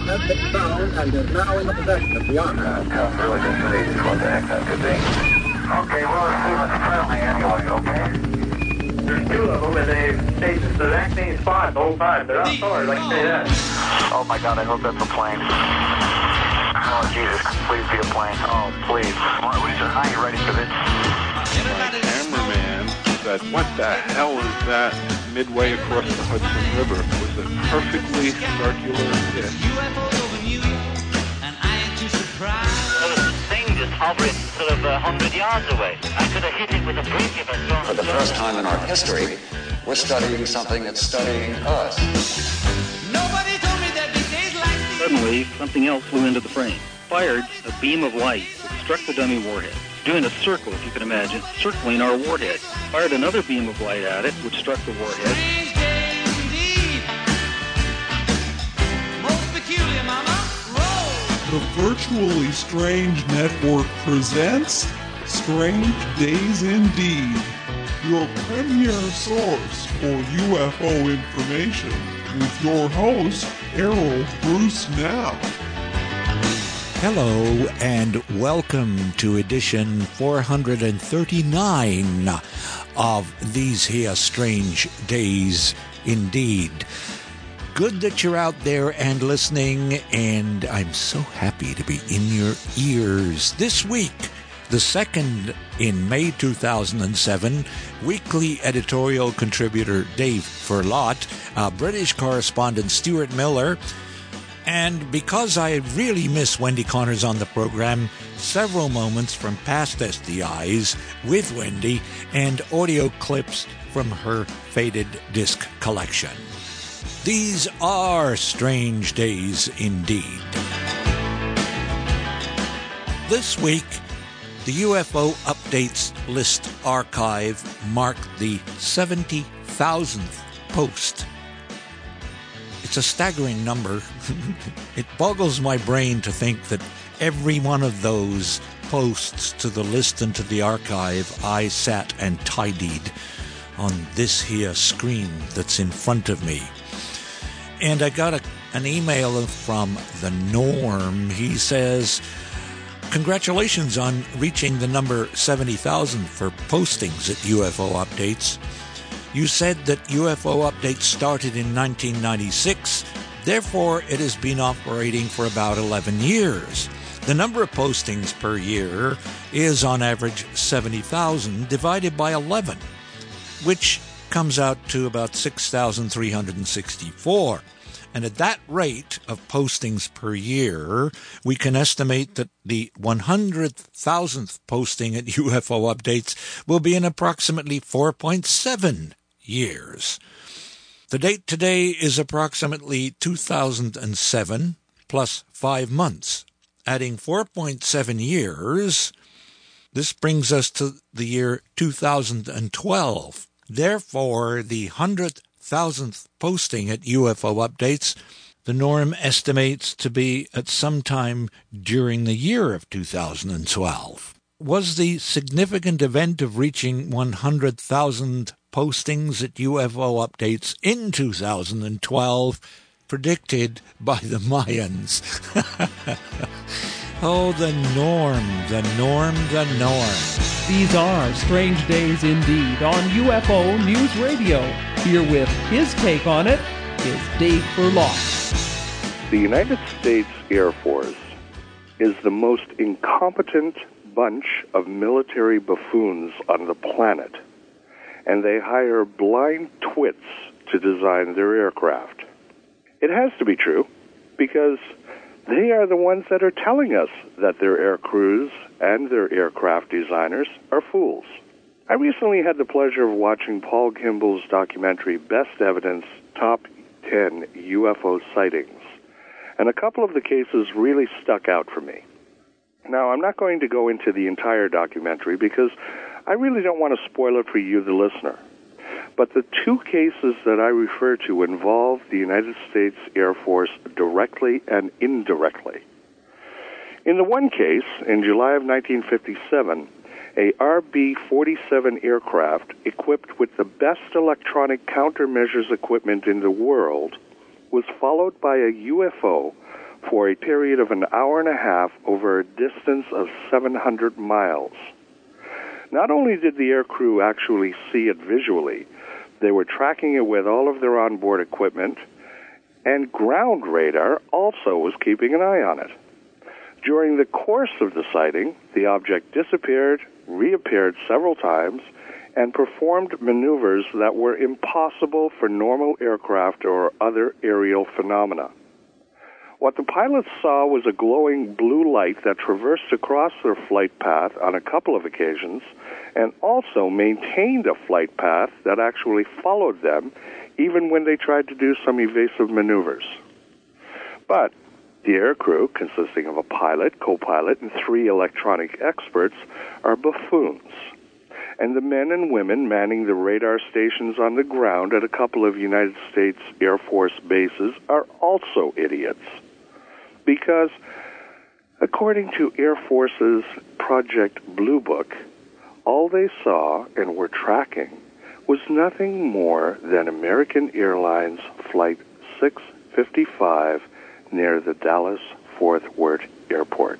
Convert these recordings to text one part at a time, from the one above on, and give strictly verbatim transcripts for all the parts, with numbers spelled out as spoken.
has been found and is now in the possession of the Army. Uh, tough, really just see what the heck that could be. Okay, we'll assume it's friendly anyway, okay? There's two of them, and they stayed in the exact same spot the whole time. They're outdoors, I can say that. Oh my God, I hope that's a plane. Oh Jesus, please be a plane. Oh, please. What, are you ready for this? My cameraman said, what the hell is that midway across the Hudson River? It was a perfectly circular disc. There was a thing just hovering sort of a hundred yards away. I could have hit it with a brick if I'd thrown it. For the first time in our history, we're studying something that's studying us. Nobody told me that these days like these. Suddenly, something else flew into the frame. Fired a beam of light that struck the dummy warhead, doing a circle, if you can imagine, circling our warhead. Fired another beam of light at it, which struck the warhead. Strange days indeed. Most peculiar, mama. The Virtually Strange Network presents Strange Days Indeed, your premier source for U F O information, with your host, Errol Bruce Now. Hello and welcome to edition four thirty-nine of These Here Strange Days Indeed. Good that you're out there and listening, and I'm so happy to be in your ears. This week, the second in May two thousand seven, weekly editorial contributor Dave Furlott, uh, British correspondent Stuart Miller, and because I really miss Wendy Connors on the program, several moments from past S D Is with Wendy and audio clips from her faded disc collection. These are strange days indeed. This week, the U F O Updates List archive marked the seventy thousandth post. It's a staggering number. It boggles my brain to think that every one of those posts to the list and to the archive I sat and tidied on this here screen that's in front of me. And I got a, an email from the Norm. He says, congratulations on reaching the number seventy thousand for postings at U F O Updates. You said that U F O Updates started in nineteen ninety-six, therefore it has been operating for about eleven years. The number of postings per year is on average seventy thousand divided by eleven, which comes out to about six thousand three hundred sixty-four. And at that rate of postings per year, we can estimate that the one hundred thousandth posting at U F O Updates will be in approximately four point seven years. The date today is approximately two thousand seven plus five months. Adding four point seven years, this brings us to the year two thousand twelve. Therefore, the one hundred thousandth posting at U F O Updates, the Norm estimates to be at some time during the year of two thousand twelve. Was the significant event of reaching one hundred thousand postings at U F O Updates in two thousand twelve predicted by the Mayans? Oh, the Norm, the Norm, the Norm. These are strange days indeed on U F O News Radio. Here with his take on it is Dave Furlott. The United States Air Force is the most incompetent bunch of military buffoons on the planet, and they hire blind twits to design their aircraft. It has to be true, because they are the ones that are telling us that their air crews and their aircraft designers are fools. I recently had the pleasure of watching Paul Kimball's documentary, Best Evidence, Top ten U F O Sightings, and a couple of the cases really stuck out for me. Now, I'm not going to go into the entire documentary because I really don't want to spoil it for you, the listener. But the two cases that I refer to involve the United States Air Force directly and indirectly. In the one case, in July of nineteen fifty-seven, a R B forty-seven aircraft equipped with the best electronic countermeasures equipment in the world was followed by a U F O for a period of an hour and a half over a distance of seven hundred miles. Not only did the aircrew actually see it visually, they were tracking it with all of their onboard equipment, and ground radar also was keeping an eye on it. During the course of the sighting, the object disappeared, reappeared several times, and performed maneuvers that were impossible for normal aircraft or other aerial phenomena. What the pilots saw was a glowing blue light that traversed across their flight path on a couple of occasions and also maintained a flight path that actually followed them even when they tried to do some evasive maneuvers. But the aircrew, consisting of a pilot, co-pilot, and three electronic experts, are buffoons. And the men and women manning the radar stations on the ground at a couple of United States Air Force bases are also idiots. Because, according to Air Force's Project Blue Book, all they saw and were tracking was nothing more than American Airlines Flight six fifty-five near the Dallas-Fort Worth Airport.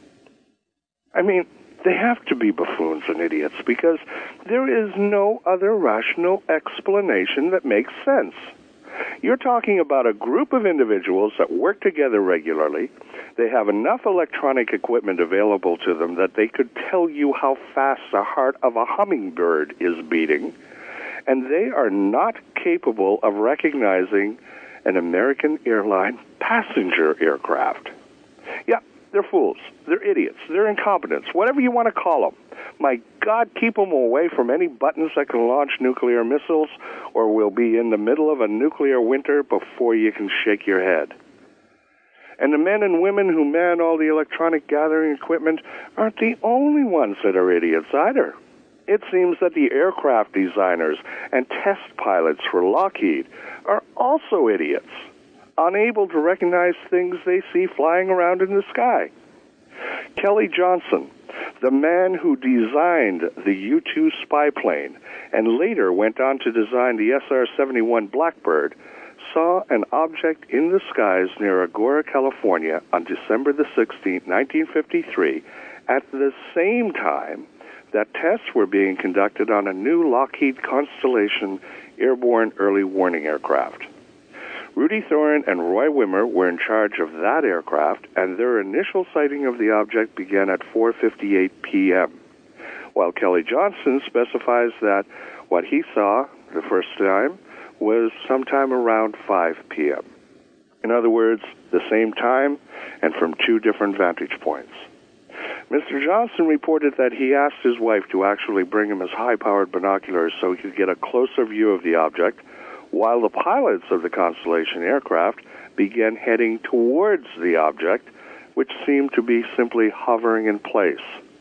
I mean, they have to be buffoons and idiots because there is no other rational explanation that makes sense. You're talking about a group of individuals that work together regularly. They have enough electronic equipment available to them that they could tell you how fast the heart of a hummingbird is beating, and they are not capable of recognizing an American airline passenger aircraft. Yeah, they're fools. They're idiots. They're incompetents. Whatever you want to call them. My God, keep them away from any buttons that can launch nuclear missiles, or we'll be in the middle of a nuclear winter before you can shake your head. And the men and women who man all the electronic gathering equipment aren't the only ones that are idiots either. It seems that the aircraft designers and test pilots for Lockheed are also idiots, unable to recognize things they see flying around in the sky. Kelly Johnson, the man who designed the U two spy plane and later went on to design the S R seventy-one Blackbird, saw an object in the skies near Agoura, California on December the sixteenth, nineteen fifty-three, at the same time that tests were being conducted on a new Lockheed Constellation airborne early warning aircraft. Rudy Thoren and Roy Wimmer were in charge of that aircraft, and their initial sighting of the object began at four fifty-eight p.m., while Kelly Johnson specifies that what he saw the first time was sometime around five p.m. In other words, the same time and from two different vantage points. Mister Johnson reported that he asked his wife to actually bring him his high-powered binoculars so he could get a closer view of the object, while the pilots of the Constellation aircraft began heading towards the object, which seemed to be simply hovering in place.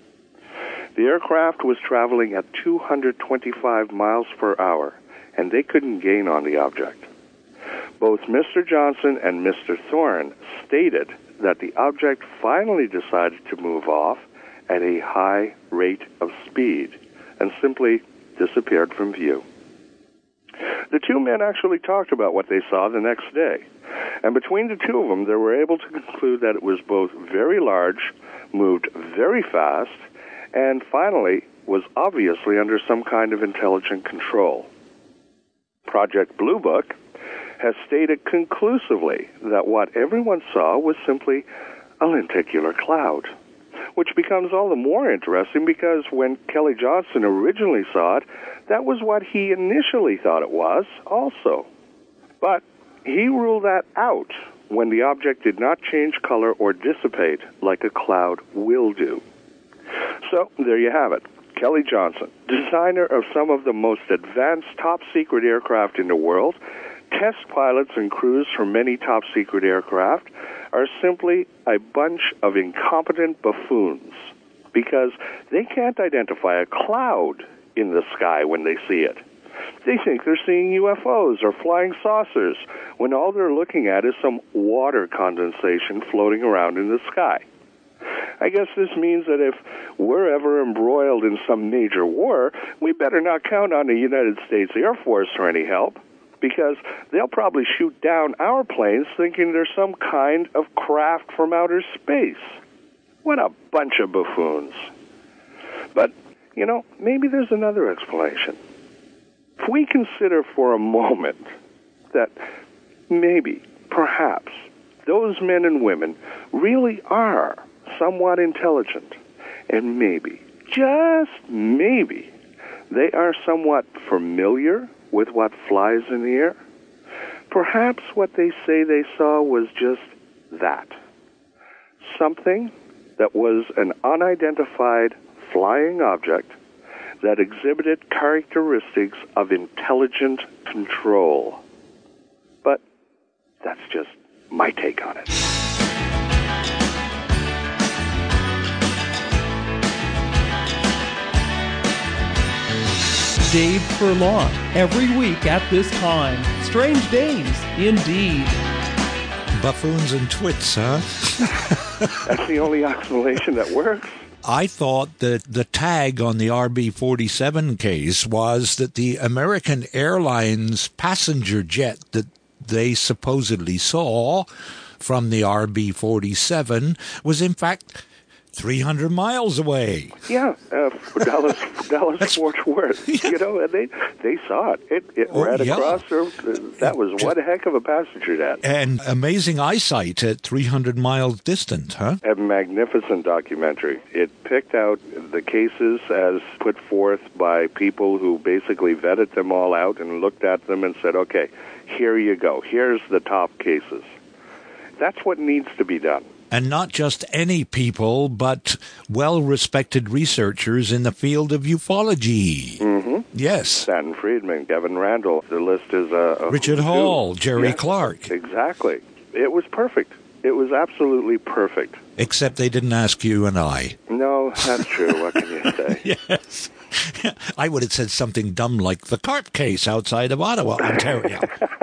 The aircraft was traveling at two hundred twenty-five miles per hour, and they couldn't gain on the object. Both Mister Johnson and Mister Thoren stated that the object finally decided to move off at a high rate of speed and simply disappeared from view. The two men actually talked about what they saw the next day, and between the two of them, they were able to conclude that it was both very large, moved very fast, and finally was obviously under some kind of intelligent control. Project Blue Book has stated conclusively that what everyone saw was simply a lenticular cloud, which becomes all the more interesting because when Kelly Johnson originally saw it, that was what he initially thought it was also. But he ruled that out when the object did not change color or dissipate like a cloud will do. So there you have it. Kelly Johnson, designer of some of the most advanced top-secret aircraft in the world, test pilots and crews for many top-secret aircraft, are simply a bunch of incompetent buffoons because they can't identify a cloud in the sky when they see it. They think they're seeing U F Os or flying saucers when all they're looking at is some water condensation floating around in the sky. I guess this means that if we're ever embroiled in some major war, we better not count on the United States Air Force for any help, because they'll probably shoot down our planes thinking they're some kind of craft from outer space. What a bunch of buffoons. But, you know, maybe there's another explanation. If we consider for a moment that maybe, perhaps, those men and women really are somewhat intelligent, and maybe, just maybe, they are somewhat familiar with what flies in the air, perhaps what they say they saw was just that. Something that was an unidentified flying object that exhibited characteristics of intelligent control. But that's just my take on it. Dave Furlong, every week at this time. Strange days, indeed. Buffoons and twits, huh? That's the only explanation that works. I thought that the tag on the R B forty-seven case was that the American Airlines passenger jet that they supposedly saw from the R B forty-seven was in fact three hundred miles away. Yeah, uh, Dallas, Dallas Fort Worth. Yeah. You know, and they they saw it. It, it oh, ran yeah. across. Their, that was one heck of a passenger jet. And amazing eyesight at three hundred miles distant, huh? A magnificent documentary. It picked out the cases as put forth by people who basically vetted them all out and looked at them and said, okay, here you go. Here's the top cases. That's what needs to be done. And not just any people, but well-respected researchers in the field of ufology. Mm-hmm. Yes. Stanton Friedman, Kevin Randall. The list is... Uh, a Richard Hall, Jerry yeah, Clark. Exactly. It was perfect. It was absolutely perfect. Except they didn't ask you and I. No, that's true. What can you say? Yes. I would have said something dumb like the Carp case outside of Ottawa, Ontario.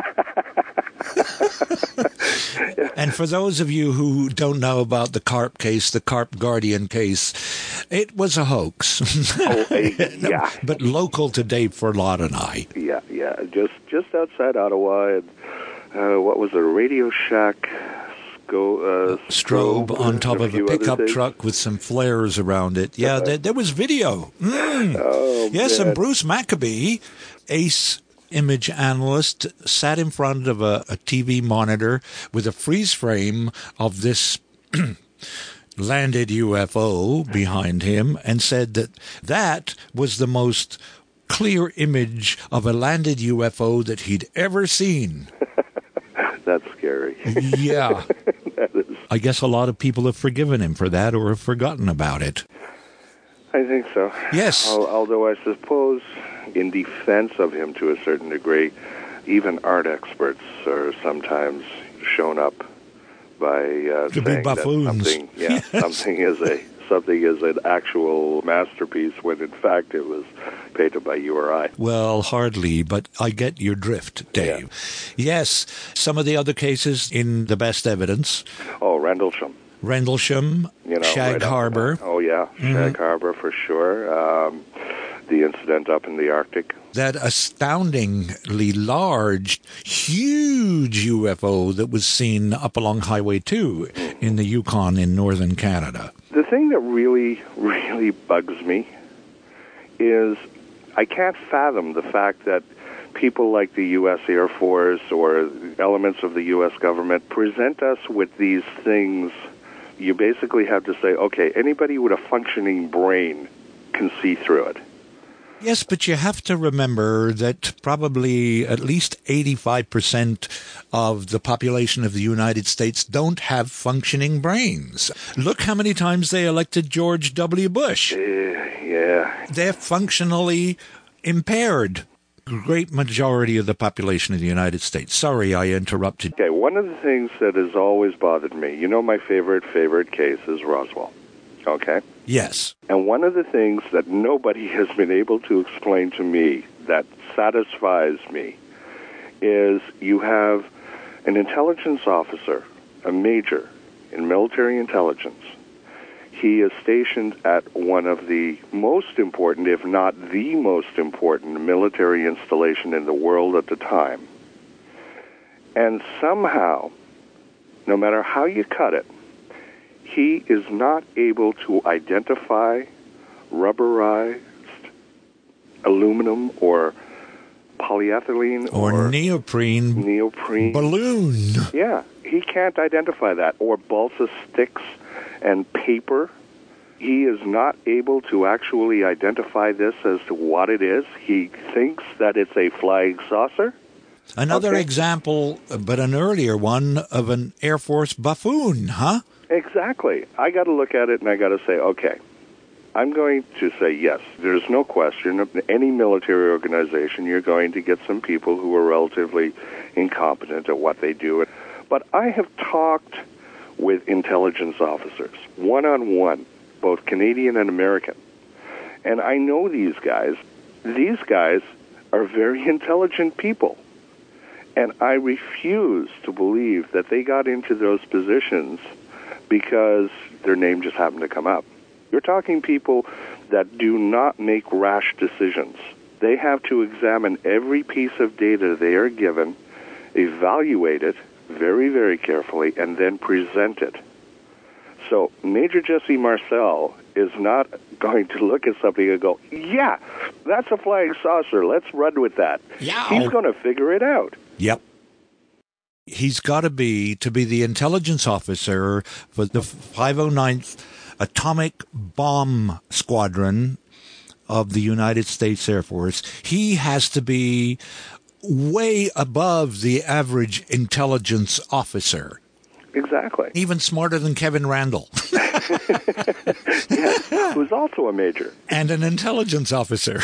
And for those of you who don't know about the Carp case, the Carp Guardian case, it was a hoax. Oh, yeah. But local to Dave Furlong and I. Yeah, yeah. Just just outside Ottawa, and uh, what was it, a Radio Shack go, uh, strobe, strobe on top of a pickup truck with some flares around it. Yeah, uh, there, there was video. Mm. Oh, yes, man. And Bruce Maccabee, ace image analyst, sat in front of a, a T V monitor with a freeze frame of this landed U F O behind him and said that that was the most clear image of a landed U F O that he'd ever seen. That's scary. Yeah. That is. I guess a lot of people have forgiven him for that or have forgotten about it. I think so. Yes. Although I suppose, in defense of him to a certain degree, even art experts are sometimes shown up by uh, to saying be buffoons. that something, yeah, yes. something is a something is an actual masterpiece when in fact it was painted by you or I. Well, hardly, but I get your drift, Dave. Yeah. Yes, some of the other cases in the best evidence. Oh, Rendlesham. Rendlesham, you know, Shag right Harbor. Oh, yeah, mm-hmm. Shag Harbor for sure. Um, the incident up in the Arctic. That astoundingly large, huge U F O that was seen up along Highway two in the Yukon in northern Canada. The thing that really, really bugs me is I can't fathom the fact that people like the U S Air Force or elements of the U S government present us with these things. You basically have to say, okay, anybody with a functioning brain can see through it. Yes, but you have to remember that probably at least eighty-five percent of the population of the United States don't have functioning brains. Look how many times they elected George W. Bush. Uh, yeah. They're functionally impaired. Great majority of the population of the United States. Sorry, I interrupted. Okay, one of the things that has always bothered me, you know my favorite, favorite case is Roswell. Okay? Yes. And one of the things that nobody has been able to explain to me that satisfies me is you have an intelligence officer, a major in military intelligence. He is stationed at one of the most important, if not the most important, military installation in the world at the time. And somehow, no matter how you cut it, he is not able to identify rubberized aluminum or polyethylene or, or neoprene neoprene balloon. Yeah, he can't identify that. Or balsa sticks and paper. He is not able to actually identify this as to what it is. He thinks that it's a flying saucer. Another okay. example, but an earlier one, of an Air Force buffoon, huh? Exactly. I got to look at it and I got to say, okay, I'm going to say yes. There's no question of any military organization, you're going to get some people who are relatively incompetent at what they do. But I have talked with intelligence officers, one-on-one, both Canadian and American. And I know these guys. These guys are very intelligent people. And I refuse to believe that they got into those positions because their name just happened to come up. You're talking people that do not make rash decisions. They have to examine every piece of data they are given, evaluate it very, very carefully, and then present it. So Major Jesse Marcel is not going to look at something and go, yeah, that's a flying saucer. Let's run with that. Yeah. He's going to figure it out. Yep. He's got to be, to be the intelligence officer for the five oh ninth Atomic Bomb Squadron of the United States Air Force. He has to be way above the average intelligence officer. Exactly. Even smarter than Kevin Randall. Yes, who's also a major. And an intelligence officer.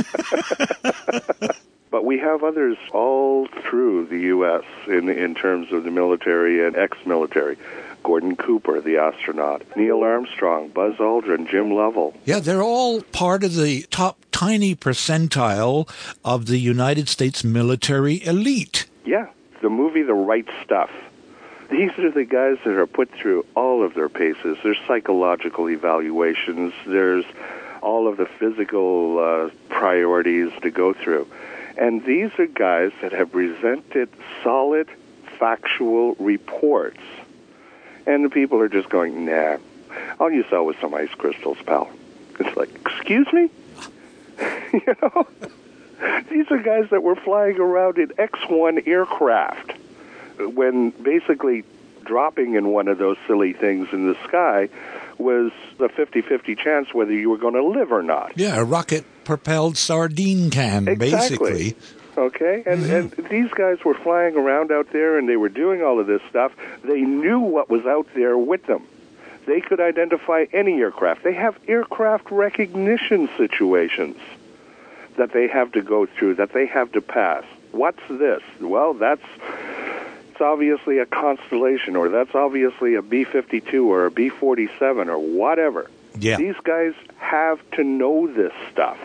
But we have others all through the U S in in terms of the military and ex-military. Gordon Cooper, the astronaut, Neil Armstrong, Buzz Aldrin, Jim Lovell. Yeah, they're all part of the top tiny percentile of the United States military elite. Yeah, the movie The Right Stuff. These are the guys that are put through all of their paces. There's psychological evaluations. There's all of the physical uh, priorities to go through. And these are guys that have presented solid, factual reports. And the people are just going, nah, all you saw was some ice crystals, pal. It's like, excuse me? You know? These are guys that were flying around in X one aircraft when basically dropping in one of those silly things in the sky was a fifty-fifty chance whether you were going to live or not. Yeah, a rocket-propelled sardine can, exactly. basically. Okay, and, mm-hmm. and these guys were flying around out there, and they were doing all of this stuff. They knew what was out there with them. They could identify any aircraft. They have aircraft recognition situations that they have to go through, that they have to pass. What's this? Well, that's it's obviously a Constellation, or that's obviously a B fifty-two or a B forty-seven or whatever. Yeah. These guys have to know this stuff.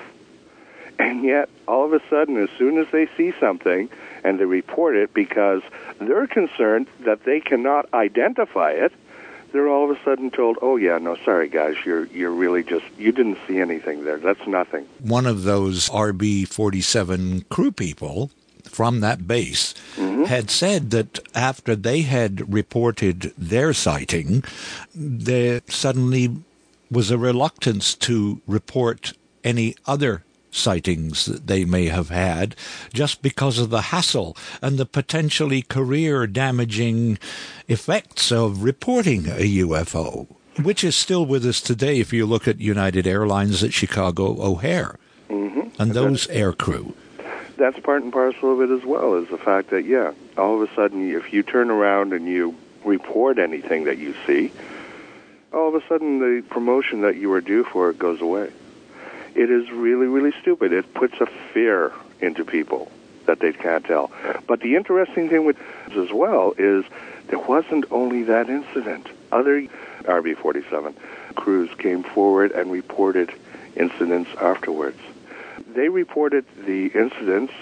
And yet, all of a sudden, as soon as they see something and they report it because they're concerned that they cannot identify it, they're all of a sudden told, oh, yeah, no, sorry, guys, you're you're really just, you didn't see anything there. That's nothing. One of those R B forty-seven crew people from that base mm-hmm. had said that after they had reported their sighting, there suddenly was a reluctance to report any other sightings that they may have had just because of the hassle and the potentially career-damaging effects of reporting a U F O, which is still with us today if you look at United Airlines at Chicago O'Hare mm-hmm. and those air crew. That's part and parcel of it as well, is the fact that, yeah, all of a sudden if you turn around and you report anything that you see, all of a sudden the promotion that you were due for it goes away. It is really, really stupid. It puts a fear into people that they can't tell. But the interesting thing with this as well is there wasn't only that incident. Other R B forty-seven crews came forward and reported incidents afterwards. They reported the incidents,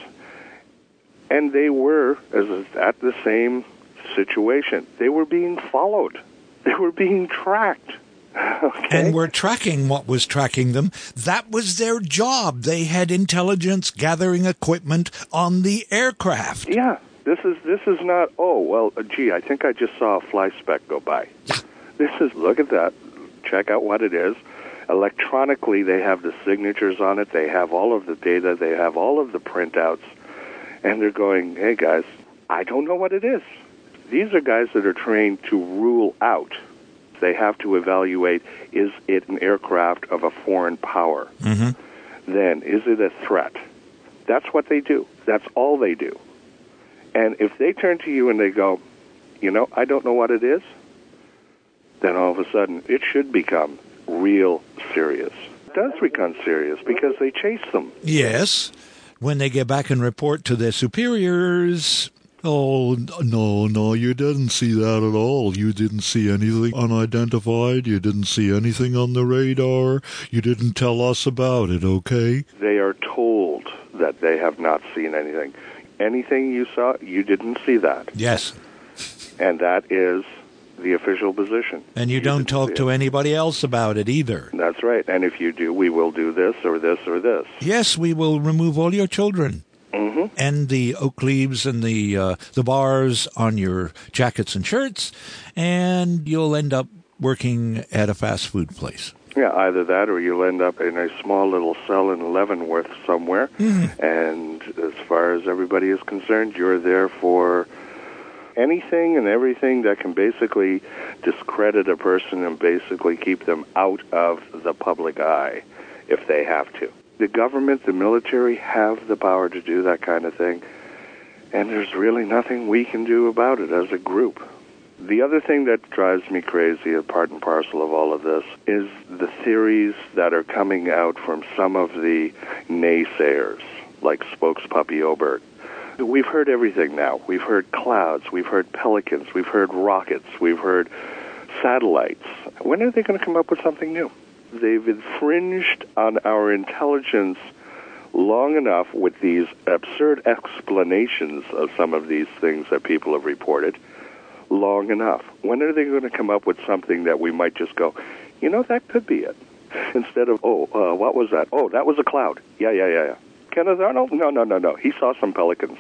and they were as at the same situation. They were being followed. They were being tracked. Okay. And were tracking what was tracking them. That was their job. They had intelligence gathering equipment on the aircraft. Yeah, This is this is not, oh, well, uh, gee, I think I just saw a fly speck go by. Yeah. This is, look at that. Check out what it is. Electronically, they have the signatures on it. They have all of the data. They have all of the printouts. And they're going, hey, guys, I don't know what it is. These are guys that are trained to rule out. They have to evaluate, is it an aircraft of a foreign power? Mm-hmm. Then, is it a threat? That's what they do. That's all they do. And if they turn to you and they go, you know, I don't know what it is, then all of a sudden it should become real serious. It does become serious because they chase them. Yes. When they get back and report to their superiors, oh, no, no, you didn't see that at all. You didn't see anything unidentified. You didn't see anything on the radar. You didn't tell us about it, okay? They are told that they have not seen anything. Anything you saw, you didn't see that. Yes. And that is the official position. And you, you don't talk to anybody else about it either. That's right. And if you do, we will do this or this or this. Yes, we will remove all your children. Mm-hmm. And the oak leaves and the uh, the bars on your jackets and shirts, and you'll end up working at a fast food place. Yeah, either that or you'll end up in a small little cell in Leavenworth somewhere. Mm-hmm. And as far as everybody is concerned, you're there for anything and everything that can basically discredit a person and basically keep them out of the public eye if they have to. The government, the military have the power to do that kind of thing, and there's really nothing we can do about it as a group. The other thing that drives me crazy, a part and parcel of all of this, is the theories that are coming out from some of the naysayers, like Spokespuppy Obert. We've heard everything now. We've heard clouds, we've heard pelicans, we've heard rockets, we've heard satellites. When are they going to come up with something new? They've infringed on our intelligence long enough with these absurd explanations of some of these things that people have reported. Long enough. When are they going to come up with something that we might just go, you know, that could be it? Instead of, oh, uh, what was that? Oh, that was a cloud. Yeah, yeah, yeah, yeah. Kenneth Arnold? No, no, no, no. He saw some pelicans.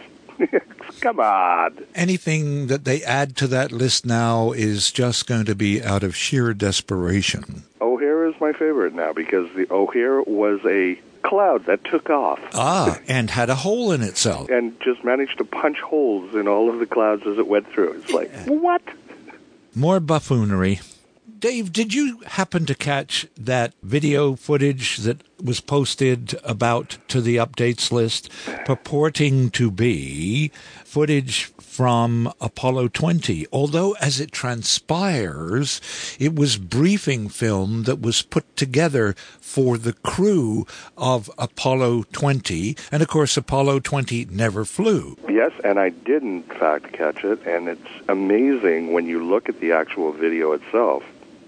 Come on. Anything that they add to that list now is just going to be out of sheer desperation. O'Hare is my favorite now because the O'Hare was a cloud that took off. Ah, and had a hole in itself. And just managed to punch holes in all of the clouds as it went through. It's like, what? More buffoonery. Dave, did you happen to catch that video footage that was posted about to the updates list purporting to be footage from Apollo twenty? Although, as it transpires, it was briefing film that was put together for the crew of Apollo twenty. And, of course, Apollo twenty never flew. Yes, and I did, in fact, catch it. And it's amazing when you look at the actual video itself.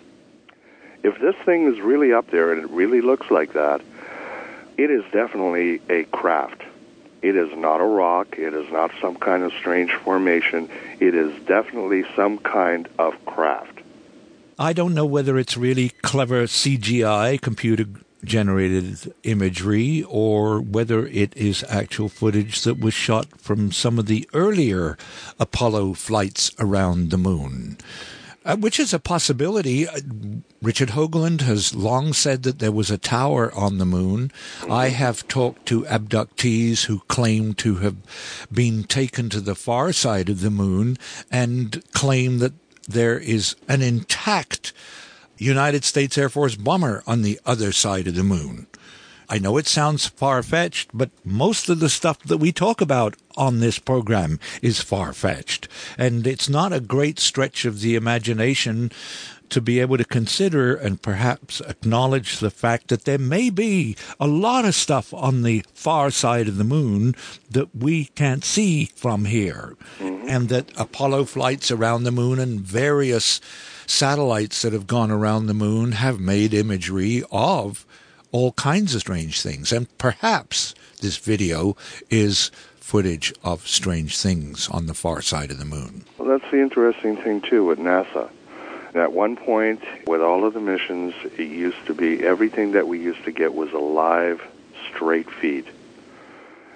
If this thing is really up there and it really looks like that, it is definitely a craft. It is not a rock. It is not some kind of strange formation. It is definitely some kind of craft. I don't know whether it's really clever C G I, computer-generated imagery, or whether it is actual footage that was shot from some of the earlier Apollo flights around the moon. Uh, which is a possibility. Uh, Richard Hoagland has long said that there was a tower on the moon. I have talked to abductees who claim to have been taken to the far side of the moon and claim that there is an intact United States Air Force bomber on the other side of the moon. I know it sounds far-fetched, but most of the stuff that we talk about on this program is far-fetched. And it's not a great stretch of the imagination to be able to consider and perhaps acknowledge the fact that there may be a lot of stuff on the far side of the moon that we can't see from here. Mm-hmm. And that Apollo flights around the moon and various satellites that have gone around the moon have made imagery of all kinds of strange things. And perhaps this video is footage of strange things on the far side of the moon. Well, that's the interesting thing, too, with NASA. At one point, with all of the missions, it used to be everything that we used to get was a live, straight feed.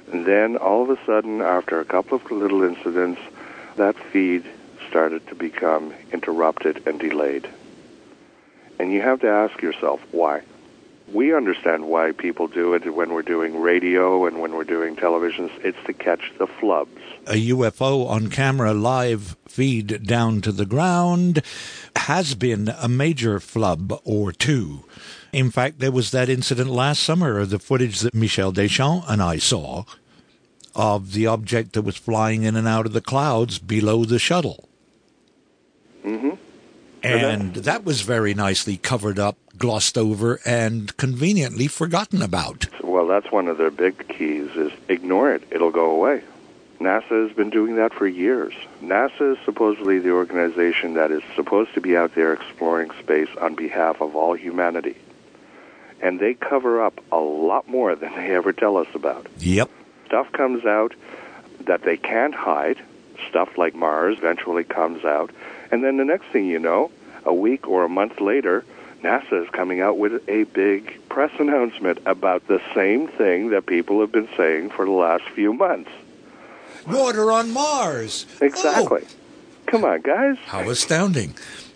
And then all of a sudden, after a couple of little incidents, that feed started to become interrupted and delayed. And you have to ask yourself, why? We understand why people do it when we're doing radio and when we're doing televisions. It's to catch the flubs. A U F O on camera live feed down to the ground has been a major flub or two. In fact, there was that incident last summer, the footage that Michel Deschamps and I saw of the object that was flying in and out of the clouds below the shuttle. Mm-hmm. And that was very nicely covered up, glossed over, and conveniently forgotten about. Well, that's one of their big keys, is ignore it. It'll go away. NASA has been doing that for years. NASA is supposedly the organization that is supposed to be out there exploring space on behalf of all humanity. And they cover up a lot more than they ever tell us about. Yep. Stuff comes out that they can't hide. Stuff like Mars eventually comes out. And then the next thing you know, a week or a month later, NASA is coming out with a big press announcement about the same thing that people have been saying for the last few months. Water on Mars. Exactly. Oh. Come on, guys. How astounding.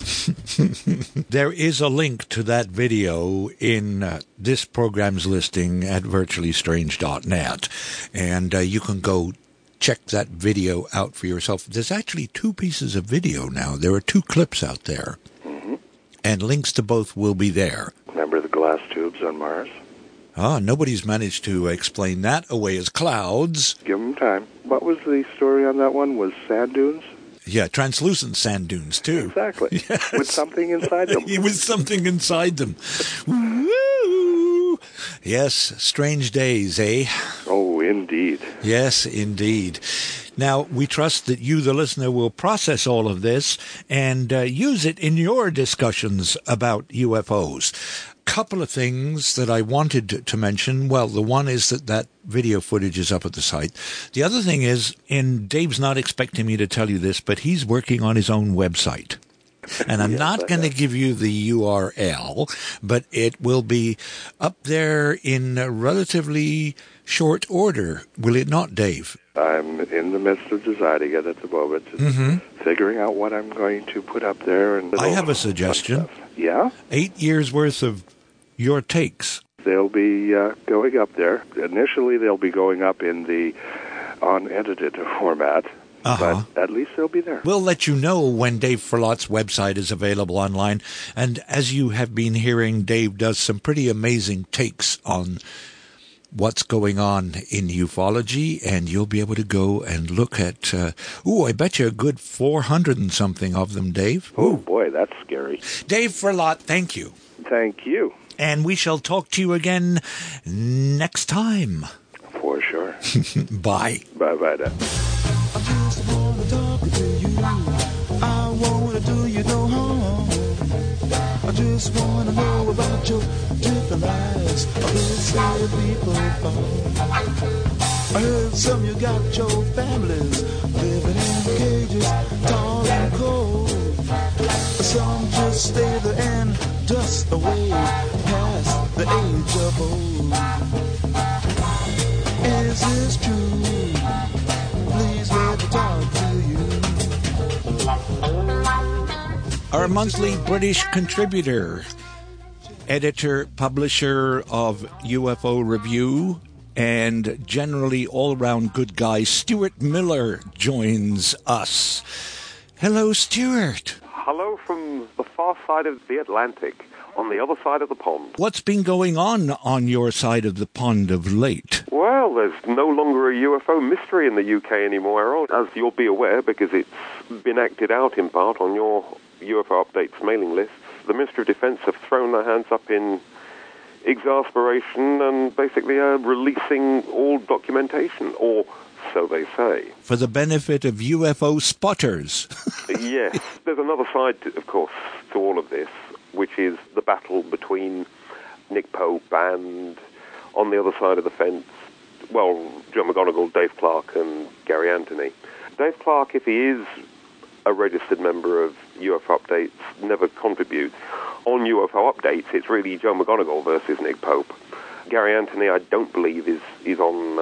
There is a link to that video in uh, this program's listing at virtually strange dot net, and uh, you can go check that video out for yourself. There's actually two pieces of video now. There are two clips out there, mm-hmm. and links to both will be there. Remember the glass tubes on Mars? Ah, nobody's managed to explain that away as clouds. Give them time. What was the story on that one? Was sand dunes? Yeah, translucent sand dunes, too. Exactly. Yes. With something inside them. With something inside them. Woo! Yes, strange days, eh? Oh, indeed. Yes, indeed. Now, we trust that you, the listener, will process all of this and uh, use it in your discussions about U F Os. Couple of things that I wanted to mention. Well, the one is that that video footage is up at the site. The other thing is, and Dave's not expecting me to tell you this, but he's working on his own website. And I'm yes, not going to give you the U R L, but it will be up there in relatively short order. Will it not, Dave? I'm in the midst of designing it at the moment, mm-hmm. figuring out what I'm going to put up there. And I have a suggestion. Yeah? Eight years worth of your takes. They'll be uh, going up there. Initially, they'll be going up in the unedited format. Uh-huh. But at least they'll be there. We'll let you know when Dave Furlot's website is available online. And as you have been hearing, Dave does some pretty amazing takes on what's going on in ufology, and you'll be able to go and look at, uh, ooh, I bet you a good four hundred and something of them, Dave. Oh, boy, that's scary. Dave Furlot, thank you. Thank you. And we shall talk to you again next time. For sure. Bye. Bye-bye now. I just wanna talk to you. I wanna do you no harm. I just wanna know about your different lives of this way people fall. I heard some you got your families living in cages, tall and cold. Some just stay there and dust away past the age of old. Is this true? Please let me talk to you. Our monthly British contributor, editor, publisher of U F O Review, and generally all-around good guy, Stuart Miller, joins us. Hello, Stuart. Hello from the far side of the Atlantic, on the other side of the pond. What's been going on on your side of the pond of late? Well, there's no longer a U F O mystery in the U K anymore, Errol, as you'll be aware, because it's been acted out in part on your U F O Updates mailing lists. The Ministry of Defence have thrown their hands up in exasperation and basically are releasing all documentation, or so they say. For the benefit of U F O spotters. Yes. There's another side, to, of course, to all of this, which is the battle between Nick Pope and, on the other side of the fence, well, John McGonigal, Dave Clark, and Gary Anthony. Dave Clark, if he is a registered member of U F O Updates, never contributes. On U F O Updates, it's really Joe McGonigal versus Nick Pope. Gary Anthony, I don't believe, is, is on uh,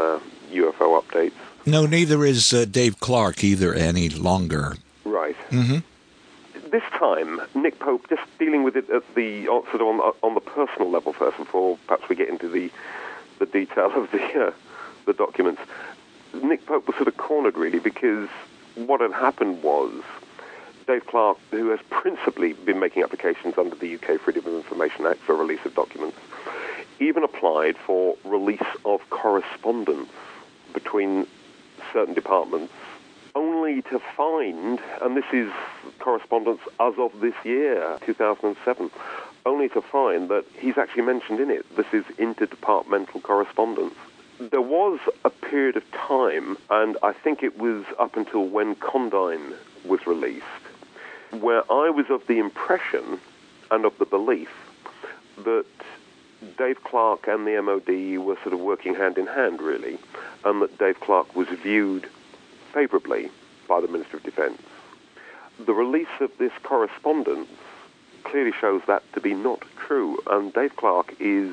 U F O updates. No, neither is uh, Dave Clark either any longer. Right. Mm-hmm. This time, Nick Pope, just dealing with it at the sort of on, on the personal level first, before perhaps we get into the the detail of the uh, the documents. Nick Pope was sort of cornered really, because what had happened was Dave Clark, who has principally been making applications under the U K Freedom of Information Act for release of documents, even applied for release of correspondence between certain departments, only to find, and this is correspondence as of this year, two thousand seven, only to find that he's actually mentioned in it, this is interdepartmental correspondence. There was a period of time, and I think it was up until when Condign was released, where I was of the impression and of the belief that Dave Clark and the M O D were sort of working hand in hand, really, and that Dave Clark was viewed favorably by the Minister of Defence. The release of this correspondence clearly shows that to be not true, and Dave Clark is,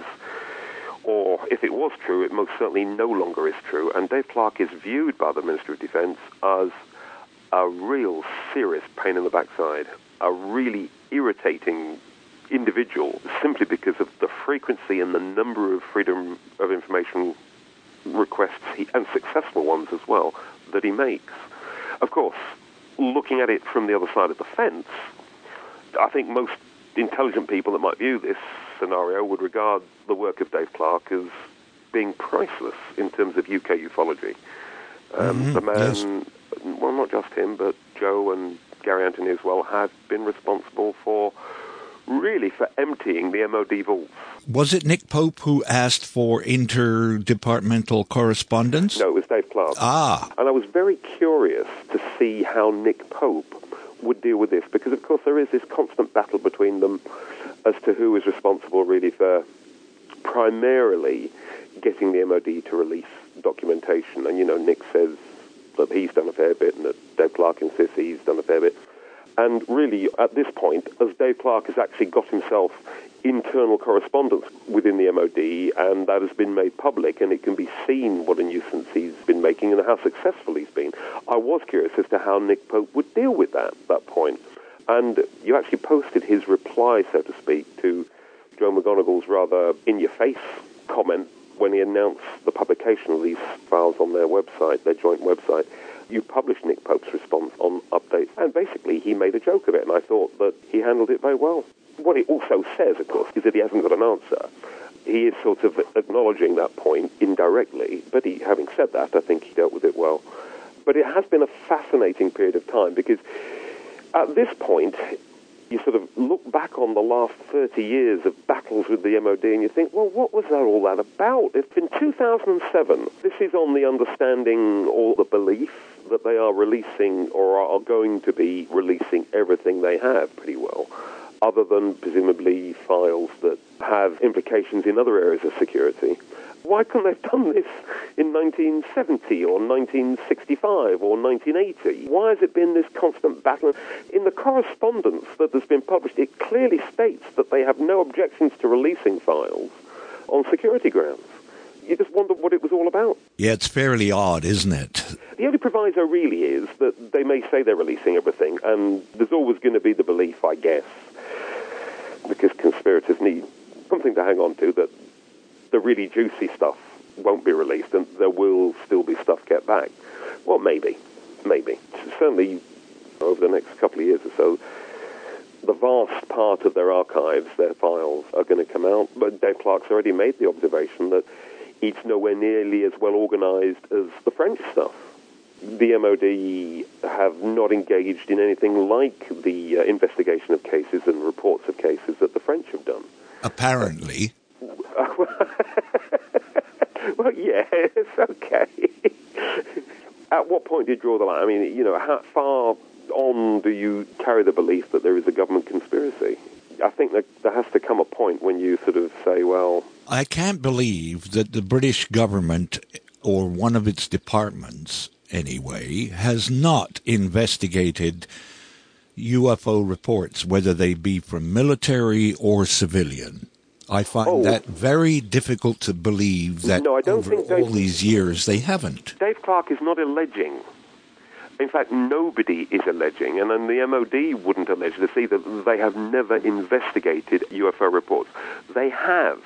or if it was true, it most certainly no longer is true, and Dave Clark is viewed by the Minister of Defence as a real serious pain in the backside, a really irritating individual, simply because of the frequency and the number of Freedom of Information requests, he, and successful ones as well, that he makes. Of course, looking at it from the other side of the fence, I think most intelligent people that might view this scenario would regard the work of Dave Clark as being priceless in terms of U K ufology. Um, mm-hmm. The man, yes. well, not just him, but Joe and Gary Anthony as well, have been responsible for really for emptying the M O D vaults. Was it Nick Pope who asked for interdepartmental correspondence? No, it was Dave Clark. Ah. And I was very curious to see how Nick Pope would deal with this, because, of course, there is this constant battle between them as to who is responsible, really, for primarily getting the M O D to release documentation. And, you know, Nick says that he's done a fair bit and that Dave Clark insists he's done a fair bit. And really, at this point, as Dave Clark has actually got himself internal correspondence within the M O D, and that has been made public, and it can be seen what a nuisance he's been making and how successful he's been. I was curious as to how Nick Pope would deal with that, that point. And you actually posted his reply, so to speak, to Joe McGonigal's rather in-your-face comment when he announced the publication of these files on their website, their joint website. You published Nick Pope's response on Updates, and basically he made a joke of it, and I thought that he handled it very well. What it also says, of course, is that he hasn't got an answer. He is sort of acknowledging that point indirectly, but he, having said that, I think he dealt with it well. But it has been a fascinating period of time, because at this point, you sort of look back on the last thirty years of battles with the M O D and you think, well, what was that all that about? If in two thousand seven, this is on the understanding or the belief that they are releasing or are going to be releasing everything they have pretty well, other than presumably files that have implications in other areas of security. Why couldn't they have done this in nineteen seventy or nineteen sixty-five or nineteen eighty? Why has it been this constant battle? In the correspondence that has been published, it clearly states that they have no objections to releasing files on security grounds. You just wonder what it was all about. Yeah, it's fairly odd, isn't it? The only proviso really is that they may say they're releasing everything, and there's always going to be the belief, I guess, because conspirators need something to hang on to, that the really juicy stuff won't be released and there will still be stuff kept back. Well, maybe. Maybe. Certainly, over the next couple of years or so, the vast part of their archives, their files, are going to come out. But Dave Clark's already made the observation that it's nowhere nearly as well organized as the French stuff. The M O D have not engaged in anything like the uh, investigation of cases and reports of cases that the French have done. Apparently. Well, yes, okay. At what point do you draw the line? I mean, you know, how far on do you carry the belief that there is a government conspiracy? I think that there has to come a point when you sort of say, well... I can't believe that the British government, or one of its departments anyway, has not investigated U F O reports, whether they be from military or civilian. I find Oh. that very difficult to believe that No, I don't over think all Dave- these years they haven't. Dave Clark is not alleging. In fact, nobody is alleging, and then the M O D wouldn't allege this either. They have never investigated U F O reports. They have.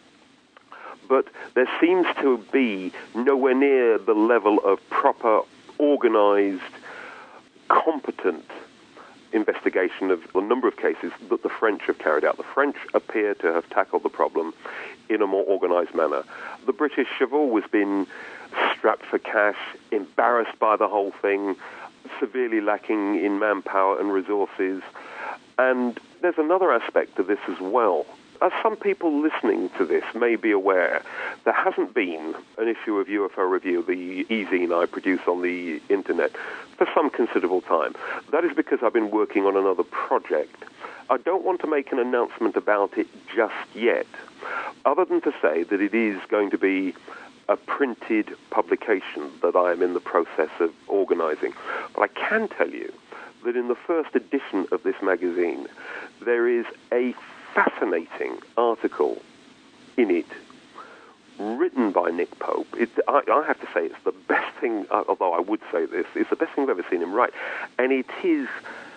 But there seems to be nowhere near the level of proper, organized, competent investigation of a number of cases that the French have carried out. The French appear to have tackled the problem in a more organized manner. The British have always been strapped for cash, embarrassed by the whole thing, severely lacking in manpower and resources. And there's another aspect to this as well. As some people listening to this may be aware, there hasn't been an issue of U F O Review, the e-zine I produce on the internet, for some considerable time. That is because I've been working on another project. I don't want to make an announcement about it just yet, other than to say that it is going to be a printed publication that I am in the process of organizing. But I can tell you that in the first edition of this magazine, there is a fascinating article in it written by Nick Pope. It, I, I have to say it's the best thing, although I would say this, it's the best thing I've ever seen him write. And it is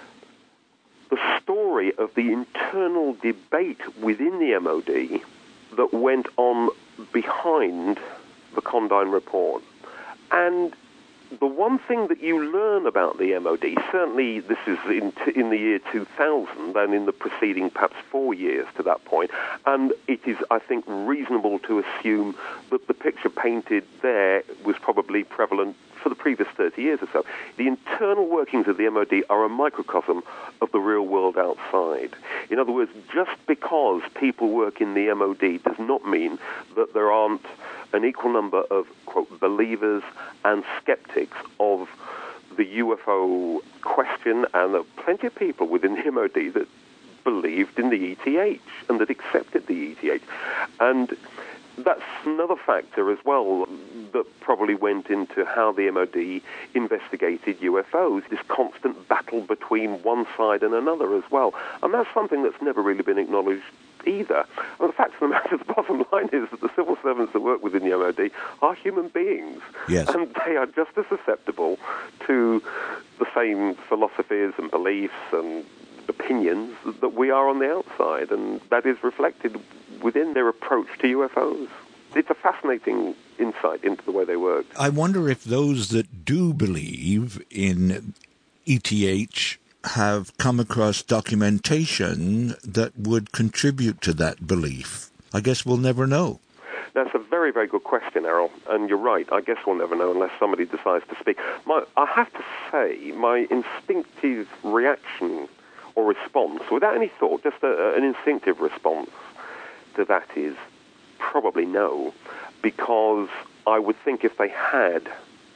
the story of the internal debate within the M O D that went on behind the Condign report. And the one thing that you learn about the M O D, certainly this is in, in the year two thousand and in the preceding perhaps four years to that point, and it is, I think, reasonable to assume that the picture painted there was probably prevalent for the previous thirty years or so. The internal workings of the M O D are a microcosm of the real world outside. In other words, just because people work in the M O D does not mean that there aren't an equal number of, quote, believers and skeptics of the U F O question, and there are plenty of people within the M O D that believed in the E T H and that accepted the E T H. And that's another factor as well that probably went into how the M O D investigated U F Os, this constant battle between one side and another as well. And that's something that's never really been acknowledged either. Well, the fact of the matter, the bottom line is that the civil servants that work within the M O D are human beings. Yes. And they are just as susceptible to the same philosophies and beliefs and opinions that we are on the outside, and that is reflected within their approach to U F Os. It's a fascinating insight into the way they work. I wonder if those that do believe in E T H have come across documentation that would contribute to that belief. I guess we'll never know. That's a very, very good question, Errol, and you're right. I guess we'll never know unless somebody decides to speak. My, I have to say, my instinctive reaction or response, without any thought, just a, an instinctive response to that is probably no, because I would think if they had,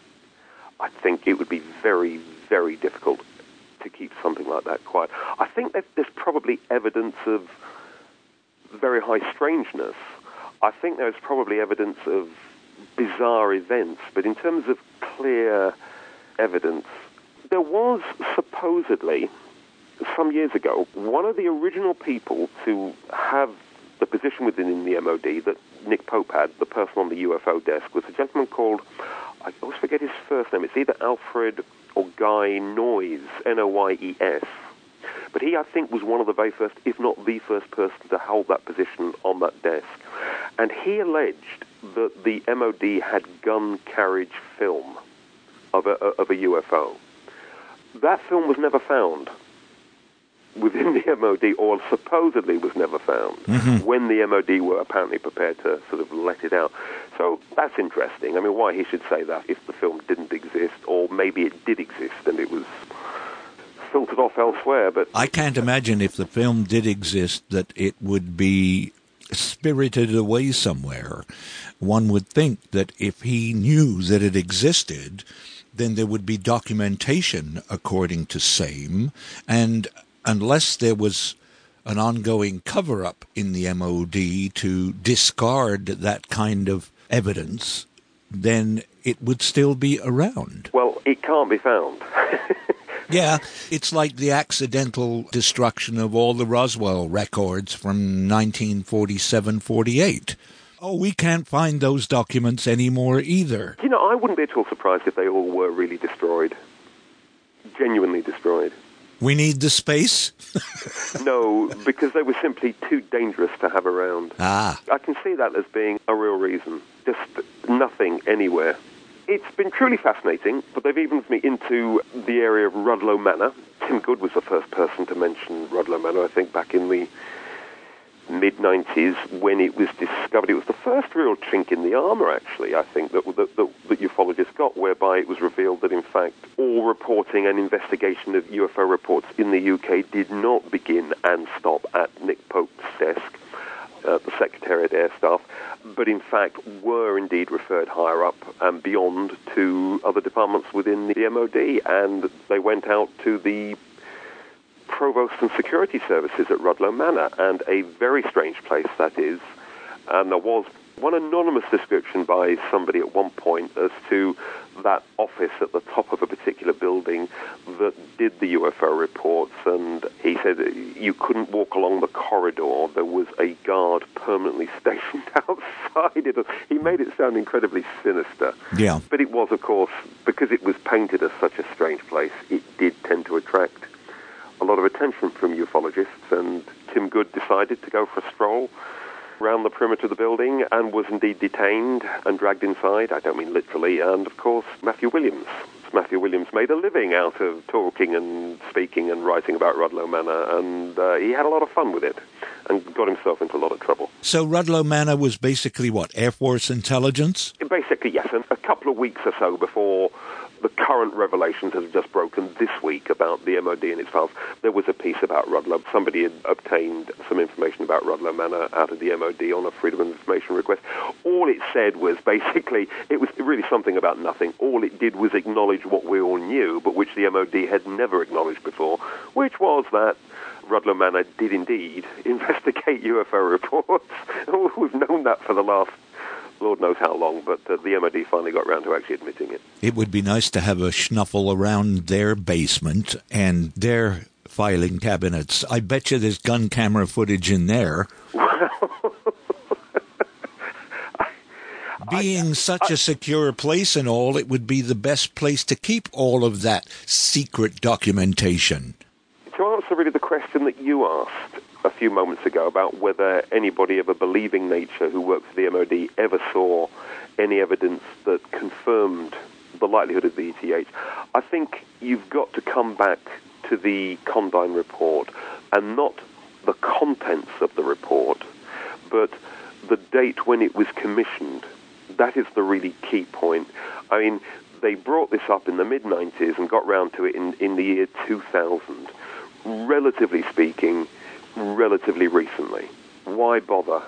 I think it would be very, very difficult to keep something like that quiet. I think that there's probably evidence of very high strangeness. I think there's probably evidence of bizarre events, but in terms of clear evidence, there was supposedly, some years ago, one of the original people to have the position within the M O D that Nick Pope had, the person on the U F O desk, was a gentleman called, I always forget his first name, it's either Alfred or Guy Noyes, N O Y E S. But he, I think, was one of the very first, if not the first person to hold that position on that desk. And he alleged that the M O D had gun carriage film of a, of a U F O. That film was never found within the M O D, or supposedly was never found, mm-hmm. when the M O D were apparently prepared to sort of let it out. So that's interesting. I mean, why he should say that if the film didn't exist, or maybe it did exist and it was filtered off elsewhere. But I can't imagine if the film did exist that it would be spirited away somewhere. One would think that if he knew that it existed, then there would be documentation according to SAME, and unless there was an ongoing cover-up in the M O D to discard that kind of evidence, then it would still be around. Well, it can't be found. Yeah, it's like the accidental destruction of all the Roswell records from nineteen forty-seven forty-eight. Oh, we can't find those documents anymore either. You know, I wouldn't be at all surprised if they all were really destroyed. Genuinely destroyed. We need the space? No, because they were simply too dangerous to have around. Ah. I can see that as being a real reason. Just nothing anywhere. It's been truly fascinating, but they've evened me into the area of Rudloe Manor. Tim Good was the first person to mention Rudloe Manor, I think, back in the mid nineties when it was discovered. It was the first real chink in the armour, actually, I think, that, that, that, that ufologists got, whereby it was revealed that, in fact, all reporting and investigation of U F O reports in the U K did not begin and stop at Nick Pope's desk, uh, the Secretariat Air Staff, but in fact were indeed referred higher up and beyond to other departments within the M O D, and they went out to the Provost and Security Services at Rudloe Manor, and a very strange place that is. And there was one anonymous description by somebody at one point as to that office at the top of a particular building that did the U F O reports, and he said you couldn't walk along the corridor. There was a guard permanently stationed outside it. He made it sound incredibly sinister. Yeah. But it was, of course, because it was painted as such a strange place, it did tend to attract a lot of attention from ufologists, and Tim Good decided to go for a stroll around the perimeter of the building and was indeed detained and dragged inside. I don't mean literally. And, of course, Matthew Williams. Matthew Williams made a living out of talking and speaking and writing about Rudloe Manor, and uh, he had a lot of fun with it and got himself into a lot of trouble. So Rudloe Manor was basically what, Air Force intelligence? Basically, yes. And a couple of weeks or so before the current revelations have just broken this week about the M O D and its files, there was a piece about Rudloe. Somebody had obtained some information about Rudloe Manor out of the M O D on a Freedom of Information request. All it said was basically, it was really something about nothing. All it did was acknowledge what we all knew, but which the M O D had never acknowledged before, which was that Rudloe Manor did indeed investigate U F O reports. We've known that for the last Lord knows how long, but uh, the M O D finally got around to actually admitting it. It would be nice to have a schnuffle around their basement and their filing cabinets. I bet you there's gun camera footage in there. Being I, such I, a secure place and all, it would be the best place to keep all of that secret documentation. To answer really the question that you asked a few moments ago about whether anybody of a believing nature who worked for the M O D ever saw any evidence that confirmed the likelihood of the E T H, I think you've got to come back to the Condign report, and not the contents of the report, but the date when it was commissioned. That is the really key point. I mean, they brought this up in the mid nineties and got round to it in, in the year two thousand. Relatively speaking, relatively recently. Why bother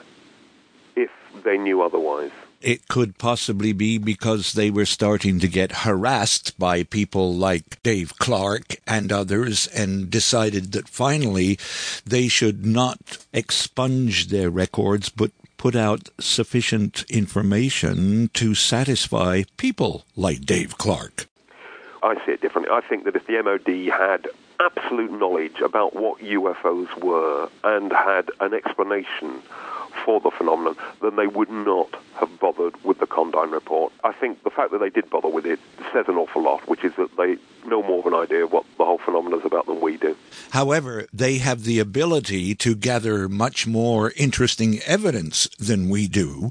if they knew otherwise? It could possibly be because they were starting to get harassed by people like Dave Clark and others, and decided that finally they should not expunge their records but put out sufficient information to satisfy people like Dave Clark. I see it differently. I think that if the M O D had absolute knowledge about what U F Os were and had an explanation for the phenomenon, then they would not have bothered with the Condign report. I think the fact that they did bother with it says an awful lot, which is that they know more of an idea of what the whole phenomenon is about than we do. However, they have the ability to gather much more interesting evidence than we do,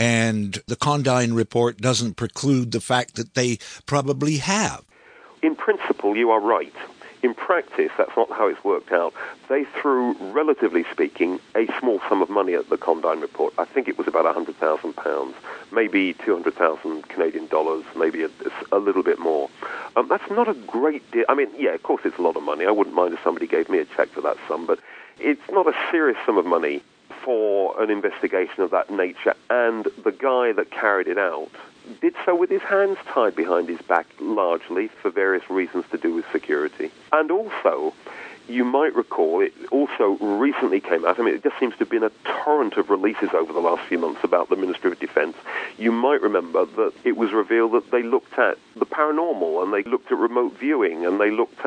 and the Condign report doesn't preclude the fact that they probably have. In principle, you are right. In practice, that's not how it's worked out. They threw, relatively speaking, a small sum of money at the Condign report. I think it was about one hundred thousand pounds, maybe two hundred thousand Canadian dollars, maybe a, a little bit more. Um, that's not a great deal. I mean, yeah, of course it's a lot of money. I wouldn't mind if somebody gave me a check for that sum, but it's not a serious sum of money for an investigation of that nature. And the guy that carried it out did so with his hands tied behind his back, largely for various reasons to do with security. And also, you might recall, it also recently came out, I mean, it just seems to have been a torrent of releases over the last few months about the Ministry of Defence. You might remember that it was revealed that they looked at the paranormal, and they looked at remote viewing, and they looked at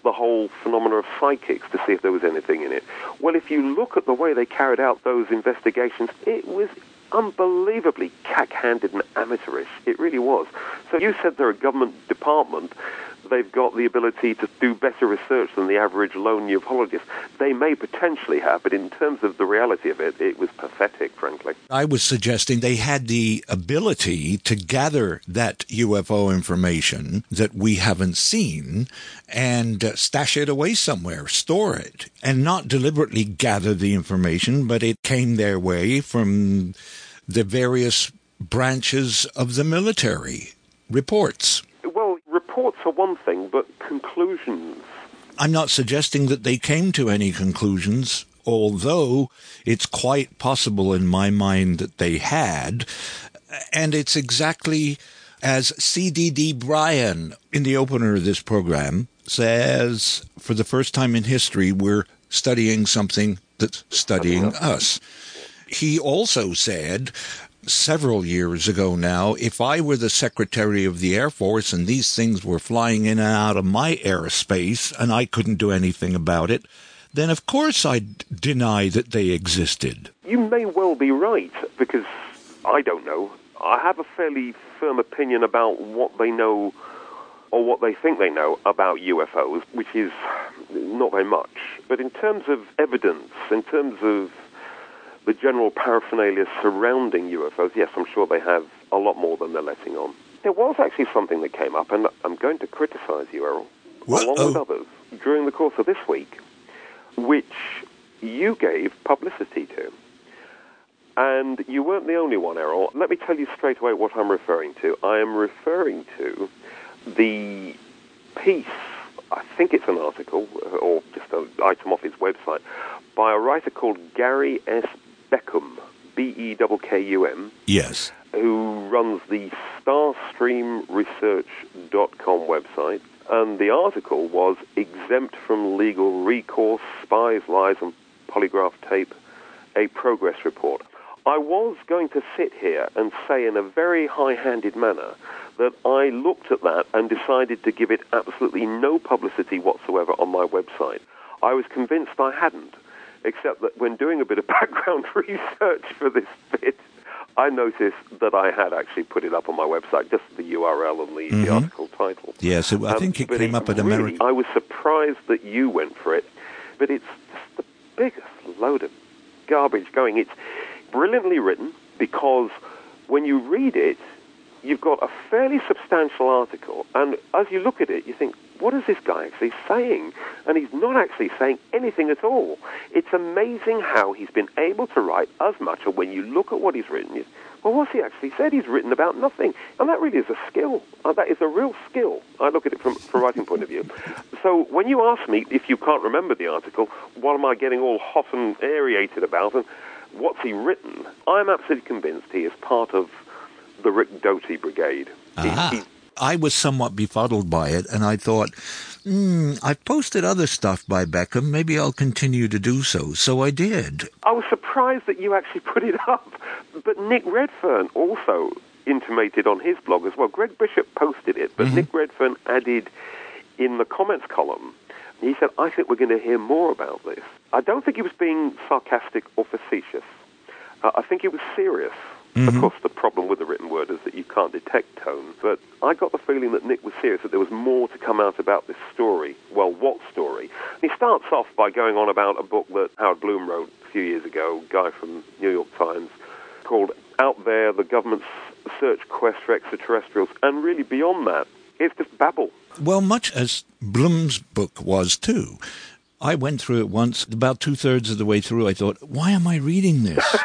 the whole phenomena of psychics to see if there was anything in it. Well, if you look at the way they carried out those investigations, it was unbelievably cack-handed and amateurish. It really was. So you said they're a government department. They've got the ability to do better research than the average lone ufologist. They may potentially have, but in terms of the reality of it, it was pathetic, frankly. I was suggesting they had the ability to gather that U F O information that we haven't seen and uh, stash it away somewhere, store it, and not deliberately gather the information, but it came their way from the various branches of the military. Reports. Well, reports are one thing, but conclusions... I'm not suggesting that they came to any conclusions, although it's quite possible in my mind that they had. And it's exactly as C D D Bryan, in the opener of this program, says, for the first time in history, we're studying something that's studying us. He also said, several years ago now, if I were the Secretary of the Air Force and these things were flying in and out of my airspace and I couldn't do anything about it, then of course I'd deny that they existed. You may well be right, because I don't know. I have a fairly firm opinion about what they know or what they think they know about U F Os, which is not very much. But in terms of evidence, in terms of the general paraphernalia surrounding U F Os, yes, I'm sure they have a lot more than they're letting on. There was actually something that came up, and I'm going to criticize you, Errol, along with others, during the course of this week, which you gave publicity to. And you weren't the only one, Errol. Let me tell you straight away what I'm referring to. I am referring to the piece, I think it's an article, or just an item off his website, by a writer called Gary S. Beckham, B E K K U M. Yes. Who runs the starstream research dot com website. And the article was Exempt from Legal Recourse, Spies, Lies, and Polygraph Tape, a Progress Report. I was going to sit here and say in a very high-handed manner that I looked at that and decided to give it absolutely no publicity whatsoever on my website. I was convinced I hadn't, except that when doing a bit of background research for this bit, I noticed that I had actually put it up on my website, just the U R L and the, mm-hmm. the article title. Yes, it, I um, think it came it up at really, American. I was surprised that you went for it, but it's just the biggest load of garbage going. It's brilliantly written because when you read it, you've got a fairly substantial article, and as you look at it, you think, what is this guy actually saying? And he's not actually saying anything at all. It's amazing how he's been able to write as much, and when you look at what he's written, you, well, what's he actually said? He's written about nothing. And that really is a skill. Uh, that is a real skill. I look at it from, from a writing point of view. So when you ask me, if you can't remember the article, what am I getting all hot and aerated about, and what's he written? I'm absolutely convinced he is part of the Rick Doty Brigade. Ah. He, he, I was somewhat befuddled by it, and I thought, hmm, I've posted other stuff by Beckham. Maybe I'll continue to do so. So I did. I was surprised that you actually put it up. But Nick Redfern also intimated on his blog as well. Greg Bishop posted it, but mm-hmm. Nick Redfern added in the comments column, he said, I think we're going to hear more about this. I don't think he was being sarcastic or facetious. Uh, I think he was serious. Mm-hmm. Of course, the problem with the written word is that you can't detect tone, but I got the feeling that Nick was serious, that there was more to come out about this story. Well, what story? And he starts off by going on about a book that Howard Bloom wrote a few years ago, a guy from New York Times, called Out There, the Government's Search Quest for Extraterrestrials, and really beyond that, it's just babble. Well, much as Bloom's book was, too. I went through it once. About two-thirds of the way through, I thought, why am I reading this?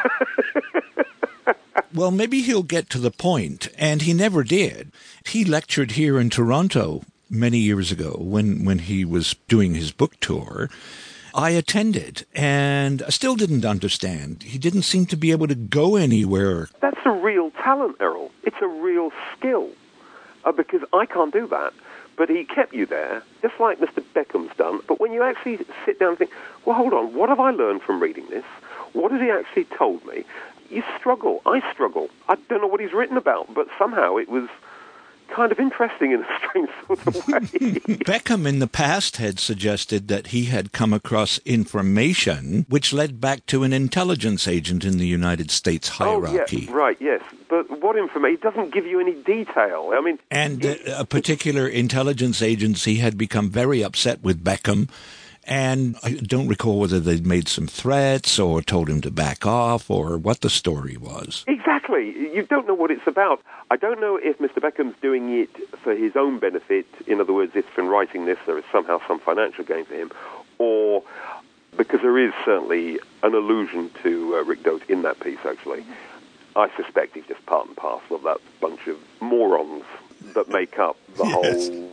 Well, maybe he'll get to the point, and he never did. He lectured here in Toronto many years ago when, when he was doing his book tour. I attended, and I still didn't understand. He didn't seem to be able to go anywhere. That's a real talent, Errol. It's a real skill, uh, because I can't do that. But he kept you there, just like Mister Beckham's done. But when you actually sit down and think, well, hold on, what have I learned from reading this? What has he actually told me? You struggle. I struggle. I don't know what he's written about, but somehow it was kind of interesting in a strange sort of way. Beckham in the past had suggested that he had come across information which led back to an intelligence agent in the United States hierarchy. Oh, yeah, right, yes. But what information? It doesn't give you any detail. I mean, And uh, a particular intelligence agency had become very upset with Beckham, and I don't recall whether they'd made some threats or told him to back off or what the story was. Exactly. You don't know what it's about. I don't know if Mister Beckham's doing it for his own benefit. In other words, if from writing this there is somehow some financial gain for him, or because there is certainly an allusion to uh, Rick Doty in that piece, actually. I suspect he's just part and parcel of that bunch of morons that make up the yes. whole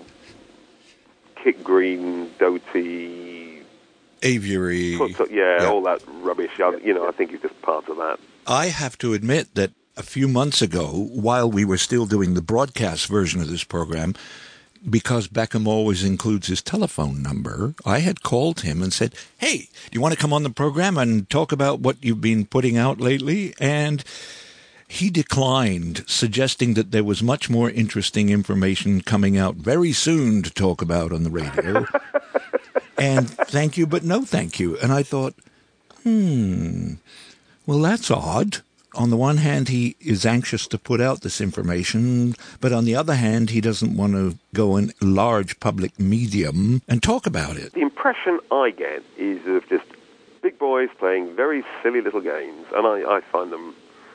Kit Green, Doty... Aviary. Yeah, yeah, all that rubbish. You know, I think he's just part of that. I have to admit that a few months ago, while we were still doing the broadcast version of this program, because Beckham always includes his telephone number, I had called him and said, hey, do you want to come on the program and talk about what you've been putting out lately? And he declined, suggesting that there was much more interesting information coming out very soon to talk about on the radio. And thank you, but no thank you. And I thought, hmm, well, that's odd. On the one hand, he is anxious to put out this information, but on the other hand, he doesn't want to go in large public medium and talk about it. The impression I get is of just big boys playing very silly little games, and I, I find them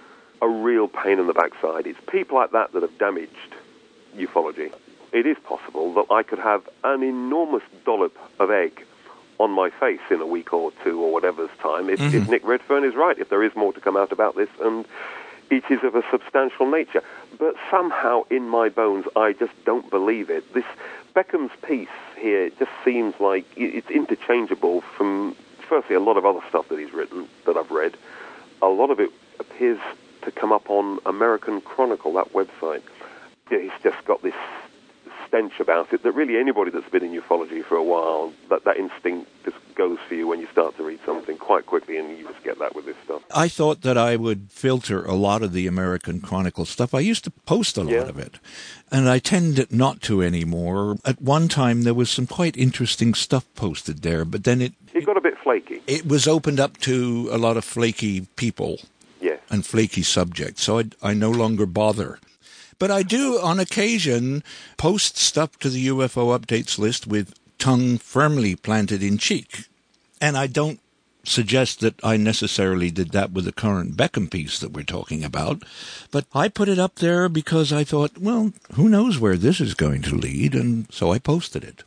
a real pain in the backside. It's people like that that have damaged ufology. It is possible that I could have an enormous dollop of egg on my face in a week or two or whatever's time if, mm-hmm. if Nick Redfern is right, if there is more to come out about this, and it is of a substantial nature. But somehow in my bones, I just don't believe it. This Beckham's piece here just seems like it's interchangeable from, firstly, a lot of other stuff that he's written, that I've read. A lot of it appears to come up on American Chronicle, that website. He's just got this stench about it that really anybody that's been in ufology for a while, that, that instinct just goes for you when you start to read something quite quickly, and you just get that with this stuff. I thought that I would filter a lot of the American Chronicle stuff. I used to post a lot yeah. of it, and I tend not to anymore. At one time, there was some quite interesting stuff posted there, but then it... It got a bit flaky. It was opened up to a lot of flaky people yeah. and flaky subjects, so I, I no longer bother. But I do, on occasion, post stuff to the U F O updates list with tongue firmly planted in cheek. And I don't suggest that I necessarily did that with the current Beckham piece that we're talking about. But I put it up there because I thought, well, who knows where this is going to lead, and so I posted it.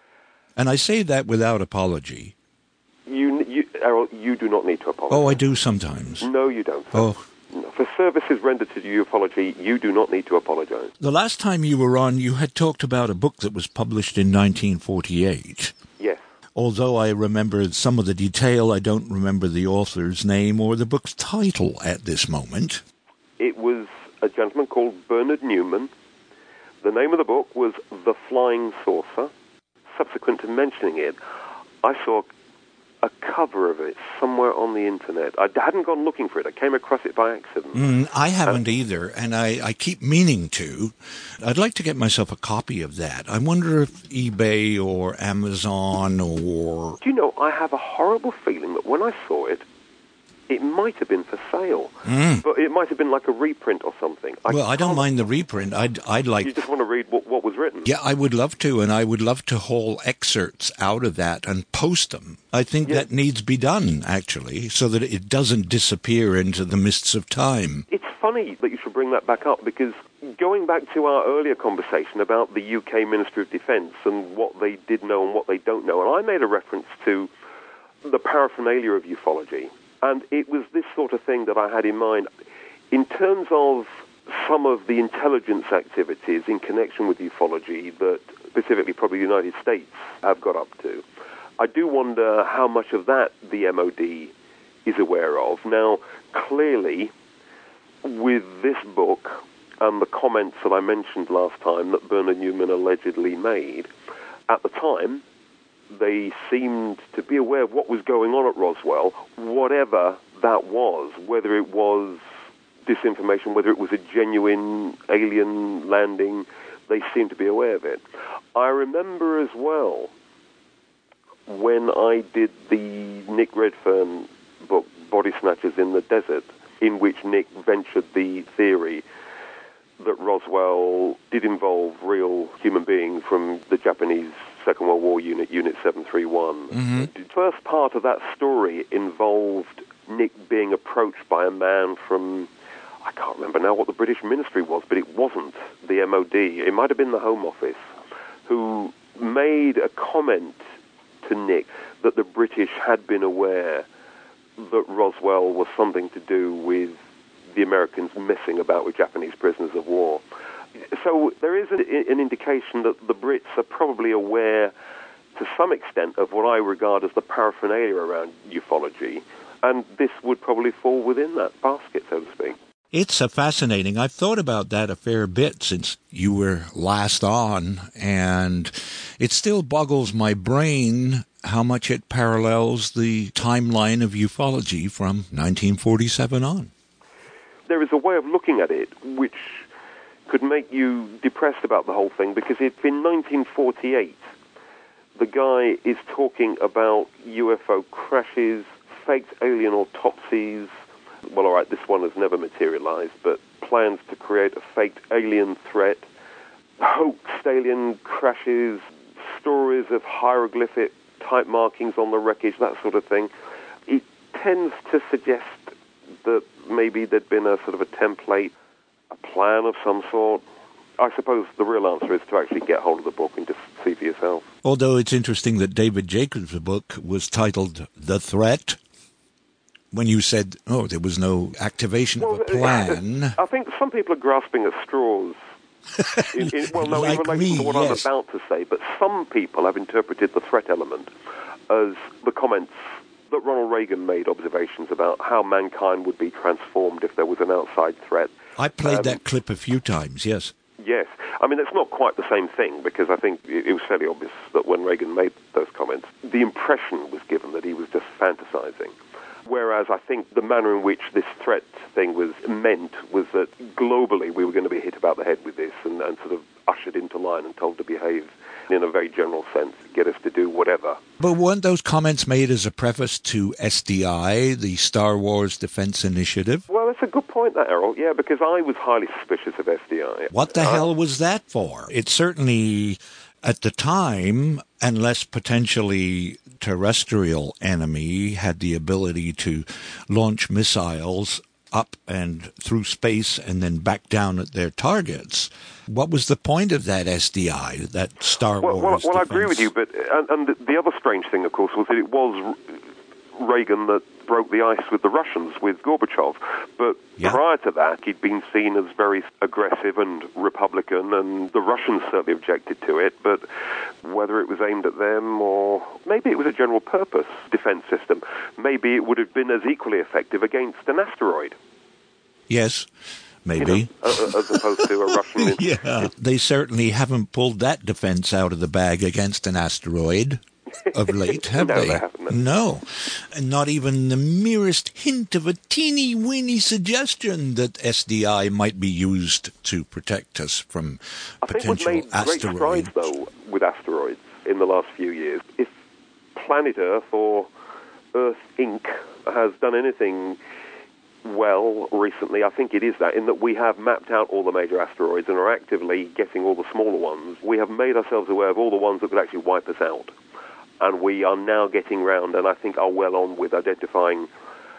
And I say that without apology. You, you, Errol, you do not need to apologize. Oh, I do sometimes. No, you don't. Sir. Oh. For services rendered to ufology, you do not need to apologize. The last time you were on, you had talked about a book that was published in nineteen forty-eight. Yes. Although I remember some of the detail, I don't remember the author's name or the book's title at this moment. It was a gentleman called Bernard Newman. The name of the book was The Flying Saucer. Subsequent to mentioning it, I saw a cover of it somewhere on the internet. I hadn't gone looking for it. I came across it by accident. Mm, I haven't uh, either, and I, I keep meaning to. I'd like to get myself a copy of that. I wonder if eBay or Amazon or... Do you know, I have a horrible feeling that when I saw it, it might have been for sale. Mm. But it might have been like a reprint or something. I well, I don't mind the reprint. I'd, I'd like... You just want to read what, what was written? Yeah, I would love to, and I would love to haul excerpts out of that and post them. I think yeah. that needs to be done, actually, so that it doesn't disappear into the mists of time. It's funny that you should bring that back up, because going back to our earlier conversation about the U K Ministry of Defence and what they did know and what they don't know, and I made a reference to the paraphernalia of ufology. And it was this sort of thing that I had in mind. In terms of some of the intelligence activities in connection with ufology that specifically probably the United States have got up to, I do wonder how much of that the M O D is aware of. Now, clearly, with this book and the comments that I mentioned last time that Bernard Newman allegedly made, at the time, they seemed to be aware of what was going on at Roswell, whatever that was, whether it was disinformation, whether it was a genuine alien landing, they seem to be aware of it. I remember as well when I did the Nick Redfern book, Body Snatchers in the Desert, in which Nick ventured the theory that Roswell did involve real human beings from the Japanese Second World War unit, Unit seven three one. Mm-hmm. The first part of that story involved Nick being approached by a man from, I can't remember now what the British ministry was, but it wasn't the M O D. It might have been the Home Office, who made a comment to Nick that the British had been aware that Roswell was something to do with the Americans messing about with Japanese prisoners of war. So there is a, an indication that the Brits are probably aware to some extent of what I regard as the paraphernalia around ufology, and this would probably fall within that basket, so to speak. It's a fascinating. I've thought about that a fair bit since you were last on, and it still boggles my brain how much it parallels the timeline of ufology from nineteen forty-seven on. There is a way of looking at it which could make you depressed about the whole thing, because if in nineteen forty-eight the guy is talking about U F O crashes, faked alien autopsies, well, all right, this one has never materialized, but plans to create a faked alien threat, hoaxed alien crashes, stories of hieroglyphic type markings on the wreckage, that sort of thing, it tends to suggest that maybe there'd been a sort of a template, a plan of some sort. I suppose the real answer is to actually get hold of the book and just see for yourself. Although it's interesting that David Jacobs' book was titled The Threat. When you said, oh, there was no activation well, of a plan. I think some people are grasping at straws. in, in, well, no, like in relation me, to what yes. I'm about to say, but some people have interpreted the threat element as the comments that Ronald Reagan made observations about how mankind would be transformed if there was an outside threat. I played um, that clip a few times, yes. Yes. I mean, it's not quite the same thing, because I think it was fairly obvious that when Reagan made those comments, the impression was given that he was just fantasizing. Whereas I think the manner in which this threat thing was meant was that globally we were going to be hit about the head with this and, and sort of ushered into line and told to behave in a very general sense, get us to do whatever. But weren't those comments made as a preface to S D I, the Star Wars Defense Initiative? Well, that's a good point, that, Errol. Yeah, because I was highly suspicious of S D I. What the uh, hell was that for? It certainly, at the time, unless potentially terrestrial enemy had the ability to launch missiles up and through space and then back down at their targets. What was the point of that S D I, that Star well, Wars Well, well I defense? agree with you, but and, and the, the other strange thing, of course, was that it was Reagan that broke the ice with the Russians, with Gorbachev. But yeah. prior to that, he'd been seen as very aggressive and Republican, and the Russians certainly objected to it. But whether it was aimed at them or maybe it was a general purpose defense system, maybe it would have been as equally effective against an asteroid. Yes. Maybe. You know, as opposed to a Russian... yeah, they certainly haven't pulled that defense out of the bag against an asteroid of late, have no, they? they haven't. No. And not even the merest hint of a teeny-weeny suggestion that S D I might be used to protect us from I potential think we've made asteroids. great strides, though, with asteroids in the last few years. If Planet Earth or Earth Incorporated has done anything well recently, I think it is that, in that we have mapped out all the major asteroids and are actively getting all the smaller ones. We have made ourselves aware of all the ones that could actually wipe us out. And we are now getting round, and I think are well on with identifying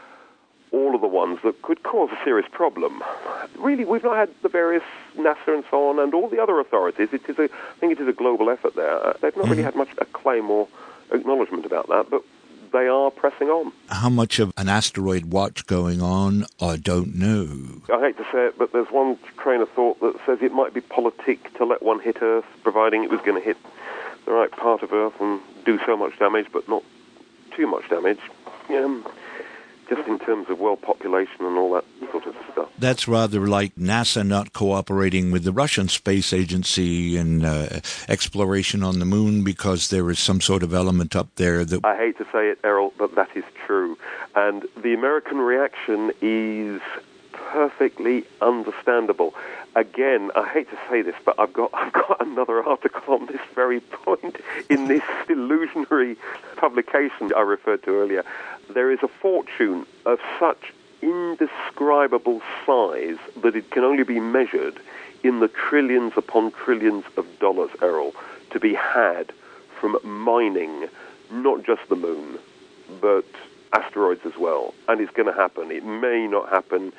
all of the ones that could cause a serious problem. Really, we've not had the various NASA and so on, and all the other authorities. It is a, I think it is a global effort there. They've not mm-hmm. really had much acclaim or acknowledgement about that, but they are pressing on. How much of an asteroid watch going on, I don't know. I hate to say it, but there's one train of thought that says it might be politic to let one hit Earth, providing it was going to hit the right part of Earth and do so much damage, but not too much damage. Um, just in terms of world population and all that sort of stuff. That's rather like NASA not cooperating with the Russian space agency in uh, exploration on the moon because there is some sort of element up there that... I hate to say it, Errol, but that is true. And the American reaction is perfectly understandable. Again, I hate to say this, but I've got I've got another article on this very point in this illusionary publication I referred to earlier. There is a fortune of such indescribable size that it can only be measured in the trillions upon trillions of dollars, Errol, to be had from mining not just the moon, but asteroids as well. And it's going to happen. It may not happen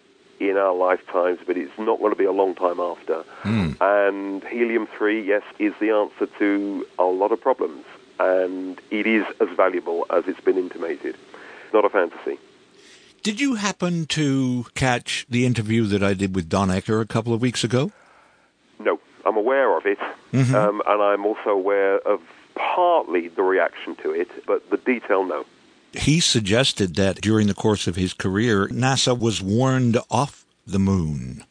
in our lifetimes, but it's not going to be a long time after. Mm. And helium three, yes, is the answer to a lot of problems. And it is as valuable as it's been intimated. Not a fantasy. Did you happen to catch the interview that I did with Don Ecker a couple of weeks ago? No, I'm aware of it. Mm-hmm. Um, and I'm also aware of partly the reaction to it, but the detail, no. He suggested that during the course of his career, NASA was warned off the moon.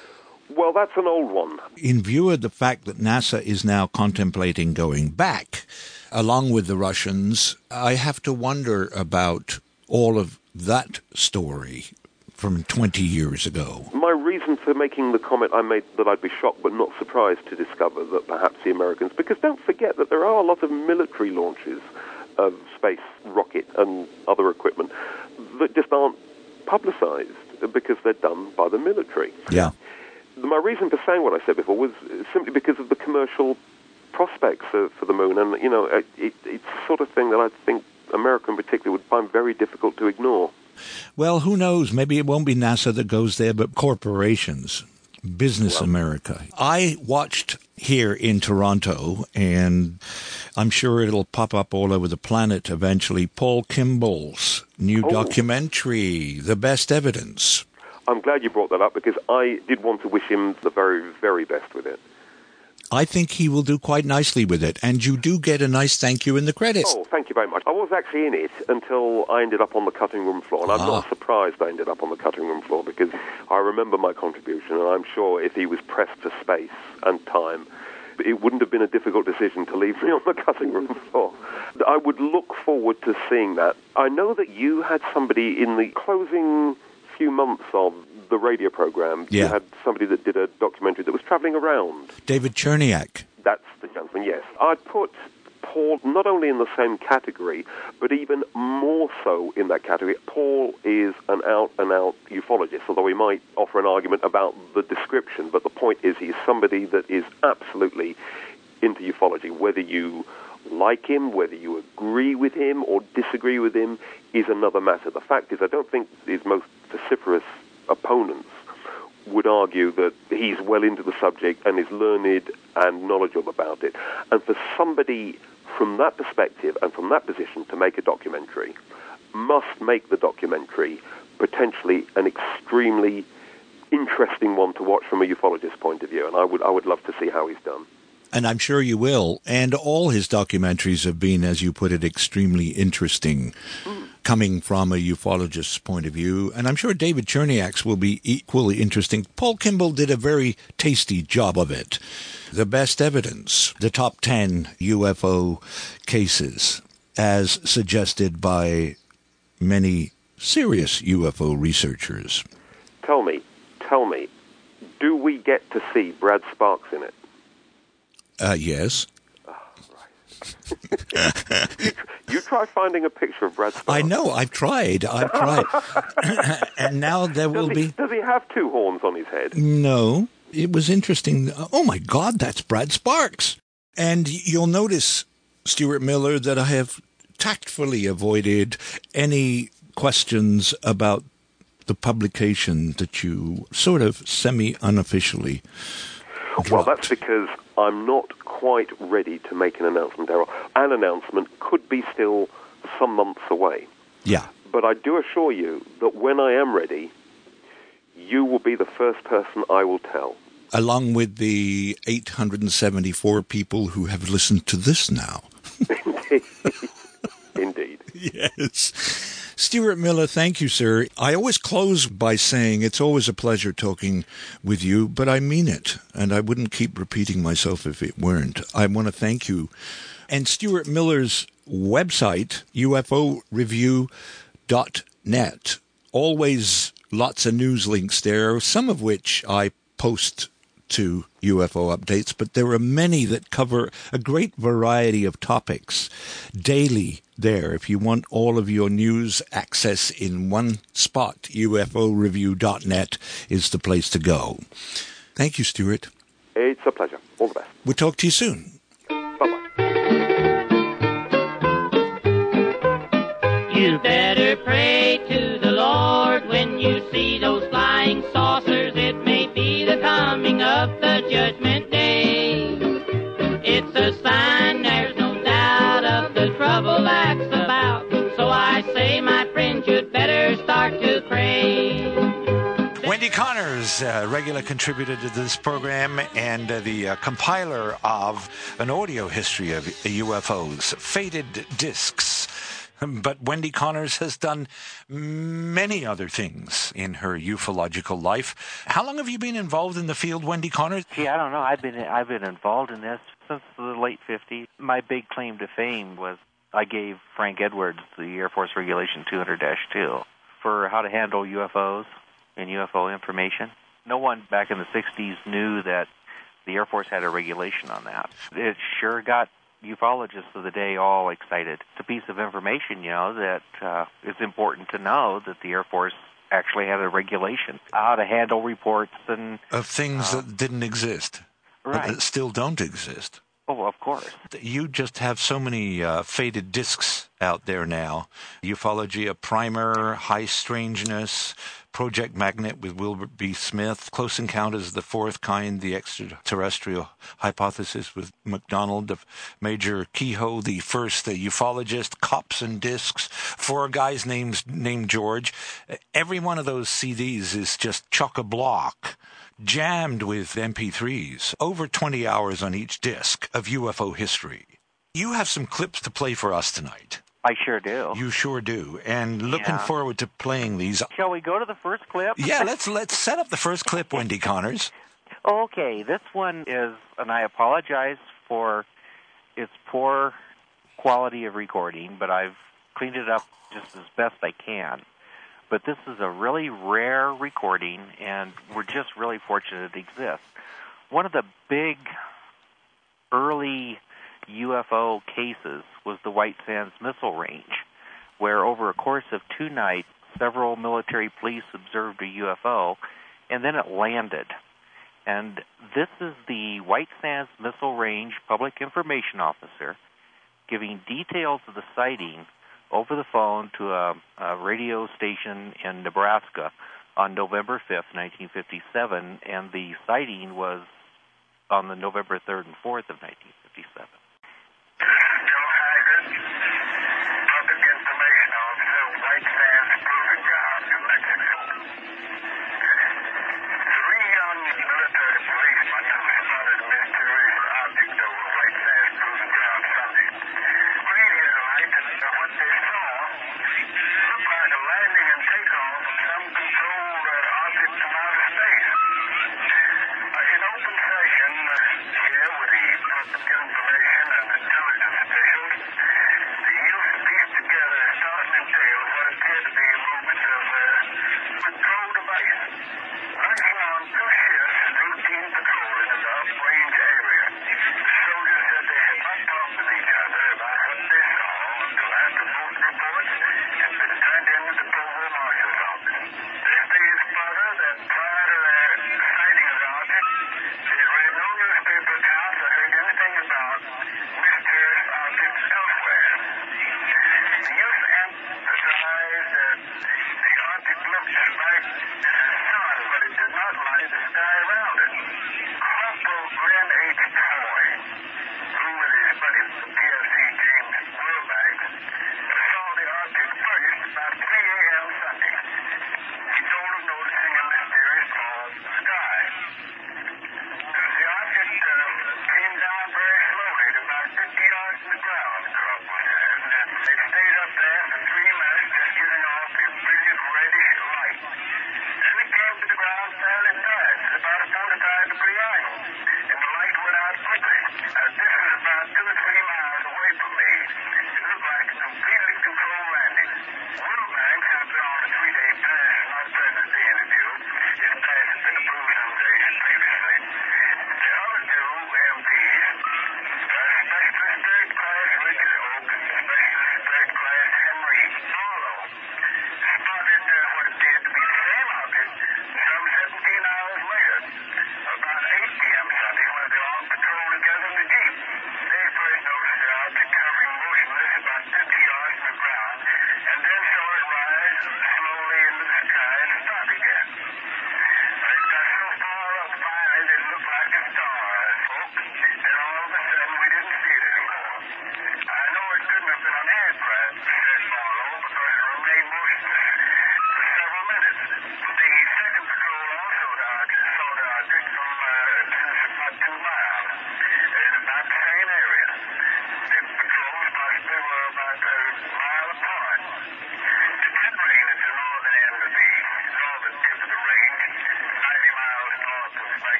Well, that's an old one. In view of the fact that NASA is now contemplating going back, along with the Russians, I have to wonder about all of that story from twenty years ago. My reason for making the comment I made that I'd be shocked but not surprised to discover that perhaps the Americans, because don't forget that there are a lot of military launches of space rocket and other equipment that just aren't publicized because they're done by the military. Yeah. My reason for saying what I said before was simply because of the commercial prospects for, for the moon, and, you know, it, it, it's the sort of thing that I think America in particular would find very difficult to ignore. Well, who knows? Maybe it won't be NASA that goes there, but corporations, business well, America. I watched here in Toronto, and I'm sure it'll pop up all over the planet eventually, Paul Kimball's new oh. documentary, The Best Evidence. I'm glad you brought that up because I did want to wish him the very, very best with it. I think he will do quite nicely with it, and you do get a nice thank you in the credits. Oh, thank you very much. I was actually in it until I ended up on the cutting room floor, and ah. I'm not surprised I ended up on the cutting room floor because I remember my contribution, and I'm sure if he was pressed for space and time, it wouldn't have been a difficult decision to leave me on the cutting room floor. I would look forward to seeing that. I know that you had somebody in the closing few months of the radio program. Yeah. You had somebody that did a documentary that was traveling around. David Cherniak. That's the gentleman, yes. I'd put Paul not only in the same category, but even more so in that category. Paul is an out-and-out ufologist, although we might offer an argument about the description, but the point is he's somebody that is absolutely into ufology. Whether you like him, whether you agree with him or disagree with him, is another matter. The fact is, I don't think his most vociferous opponents would argue that he's well into the subject and is learned and knowledgeable about it. And for somebody from that perspective and from that position to make a documentary must make the documentary potentially an extremely interesting one to watch from a ufologist's point of view. And I would, I would love to see how he's done. And I'm sure you will. And all his documentaries have been, as you put it, extremely interesting, mm. coming from a ufologist's point of view. And I'm sure David Cherniak's will be equally interesting. Paul Kimball did a very tasty job of it. The Best Evidence, the top ten U F O cases, as suggested by many serious U F O researchers. Tell me, tell me, do we get to see Brad Sparks in it? Uh, yes. Oh, right. you, you try finding a picture of Brad Sparks. I know, I've tried, I've tried. And now there will does he, be... Does he have two horns on his head? No. It was interesting. Oh, my God, that's Brad Sparks. And you'll notice, Stuart Miller, that I have tactfully avoided any questions about the publication that you sort of semi-unofficially dropped. Well, that's because I'm not quite ready to make an announcement, Errol. An announcement could be still some months away. Yeah. But I do assure you that when I am ready, you will be the first person I will tell. Along with the eight hundred seventy-four people who have listened to this now. Indeed. Indeed. Yes. Stuart Miller, thank you, sir. I always close by saying it's always a pleasure talking with you, but I mean it, and I wouldn't keep repeating myself if it weren't. I want to thank you. And Stuart Miller's website, U F O review dot net, always lots of news links there, some of which I post to U F O Updates, but there are many that cover a great variety of topics daily there. If you want all of your news access in one spot, U F O review dot net is the place to go. Thank you, Stuart. It's a pleasure. All the best. We'll talk to you soon. Bye-bye. You better pray to the Lord when you see those flying saucers. It may be the coming of the judgment day. It's a sign, there's no doubt, of the trouble that's about. So I say, my friend, you'd better start to pray. Wendy Connors, uh, regular contributor to this program and uh, the uh, compiler of an audio history of U F Os, Faded Discs. But Wendy Connors has done many other things in her ufological life. How long have you been involved in the field, Wendy Connors? Gee, I don't know. I've been I've been involved in this since the late fifties. My big claim to fame was I gave Frank Edwards the Air Force Regulation two hundred dash two for how to handle U F Os and U F O information. No one back in the sixties knew that the Air Force had a regulation on that. It sure got ufologists of the day all excited. It's a piece of information, you know, that uh, it's important to know that the Air Force actually had a regulation, how to handle reports and... Of things uh, that didn't exist. Right. That still don't exist. Oh, of course. You just have so many uh, faded discs out there now. Ufology, a primer, High Strangeness, Project Magnet with Wilbur B. Smith, Close Encounters of the Fourth Kind, the Extraterrestrial Hypothesis with McDonald, of Major Kehoe, the first uh, ufologist, Cops and Discs, four guys named, named George. Every one of those C Ds is just chock-a-block, jammed with M P threes, over twenty hours on each disc of U F O history. You have some clips to play for us tonight. I sure do. You sure do. And looking Yeah. forward to playing these. Shall we go to the first clip? Yeah, let's let's set up the first clip, Wendy Connors. Okay, this one is, and I apologize for its poor quality of recording, but I've cleaned it up just as best I can. But this is a really rare recording, and we're just really fortunate it exists. One of the big early U F O cases was the White Sands Missile Range, where over a course of two nights, several military police observed a U F O, and then it landed. And this is the White Sands Missile Range Public Information Officer giving details of the sighting over the phone to a, a radio station in Nebraska on November fifth, nineteen fifty-seven, and the sighting was on the November third and fourth of nineteen fifty-seven. Information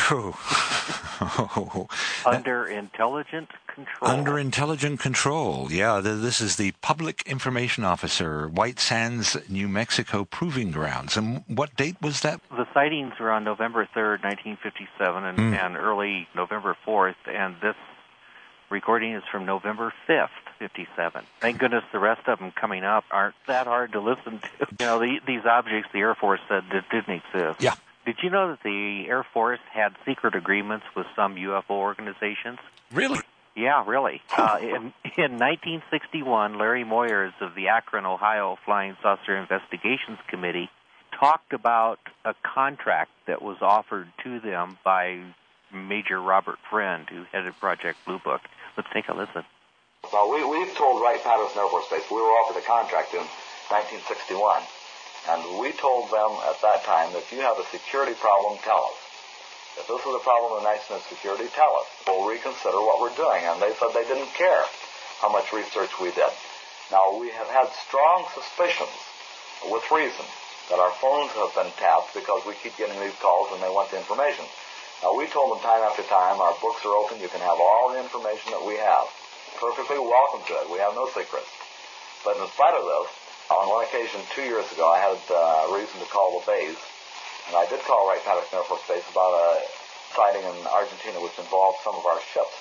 Oh. Under intelligent control. Under intelligent control, yeah. th- This is the Public Information Officer, White Sands, New Mexico Proving Grounds. And what date was that? The sightings were on November third, nineteen fifty-seven, and, Mm. and early November fourth, and this recording is from November fifth, fifty-seven. Thank goodness the rest of them coming up aren't that hard to listen to. You know, the, these objects the Air Force said that didn't exist. Yeah. Did you know that the Air Force had secret agreements with some U F O organizations? Really? Yeah, really. Uh, in, in nineteen sixty-one, Larry Moyers of the Akron, Ohio Flying Saucer Investigations Committee talked about a contract that was offered to them by Major Robert Friend, who headed Project Blue Book. Let's take a listen. Well, we, we've told Wright-Patterson Air Force Base we were offered a contract in nineteen sixty-one, and we told them at that time, if you have a security problem, tell us. If this is a problem of national security, tell us. We'll reconsider what we're doing. And they said they didn't care how much research we did. Now, we have had strong suspicions, with reason, that our phones have been tapped because we keep getting these calls and they want the information. Now, we told them time after time, our books are open, you can have all the information that we have. Perfectly welcome to it. We have no secrets. But in spite of this, on one occasion two years ago, I had uh, reason to call the base, and I did call Wright-Patterson Air Force Base about a sighting in Argentina which involved some of our ships.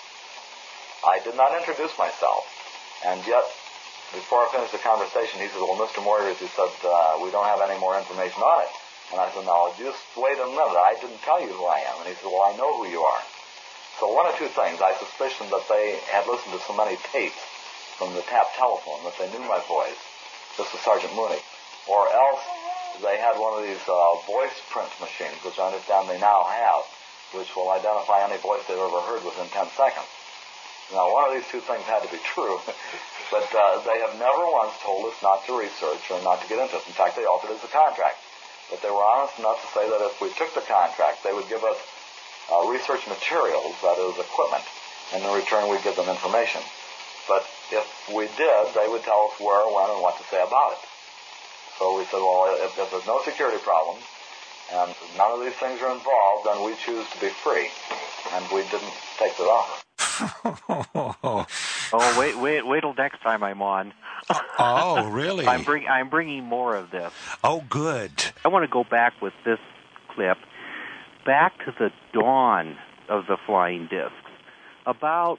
I did not introduce myself, and yet, before I finished the conversation, he said, well, Mister Moyers, he said, uh, we don't have any more information on it. And I said, no, just wait a minute, I didn't tell you who I am. And he said, well, I know who you are. So one of two things, I suspicioned that they had listened to so many tapes from the tap telephone that they knew my voice. This is Sergeant Mooney. Or else they had one of these uh, voice print machines, which I understand they now have, which will identify any voice they've ever heard within ten seconds. Now, one of these two things had to be true, but uh, they have never once told us not to research or not to get into it. In fact, they offered us a contract. But they were honest enough to say that if we took the contract, they would give us uh, research materials, that is, equipment, and in return we'd give them information. But if we did, they would tell us where, when, and what to say about it. So we said, well, if, if there's no security problem, and none of these things are involved, then we choose to be free. And we didn't take the offer. Oh, wait, wait, wait till next time I'm on. Oh, really? I'm, bring, I'm bringing more of this. Oh, good. I want to go back with this clip, back to the dawn of the flying discs, about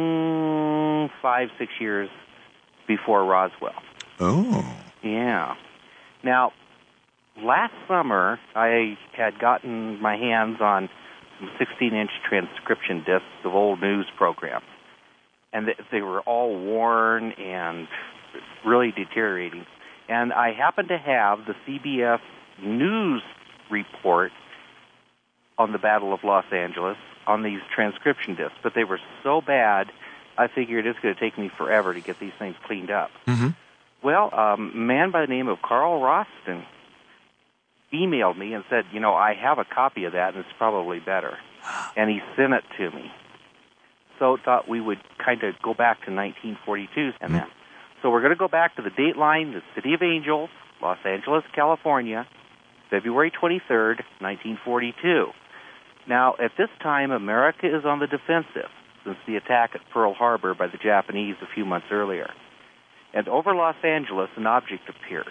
mm, five, six years before Roswell. Oh. Yeah. Now, last summer, I had gotten my hands on some sixteen-inch transcription discs of old news programs. And they were all worn and really deteriorating. And I happened to have the C B S News report on the Battle of Los Angeles on these transcription discs. But they were so bad, I figured it's going to take me forever to get these things cleaned up. Mm-hmm. Well, um, a man by the name of Carl Roston emailed me and said, you know, I have a copy of that, and it's probably better. And he sent it to me. So thought we would kind of go back to nineteen forty-two and then. So we're going to go back to the date line, the City of Angels, Los Angeles, California, February twenty-third, nineteen forty-two. Now, at this time, America is on the defensive since the attack at Pearl Harbor by the Japanese a few months earlier. And over Los Angeles, an object appears.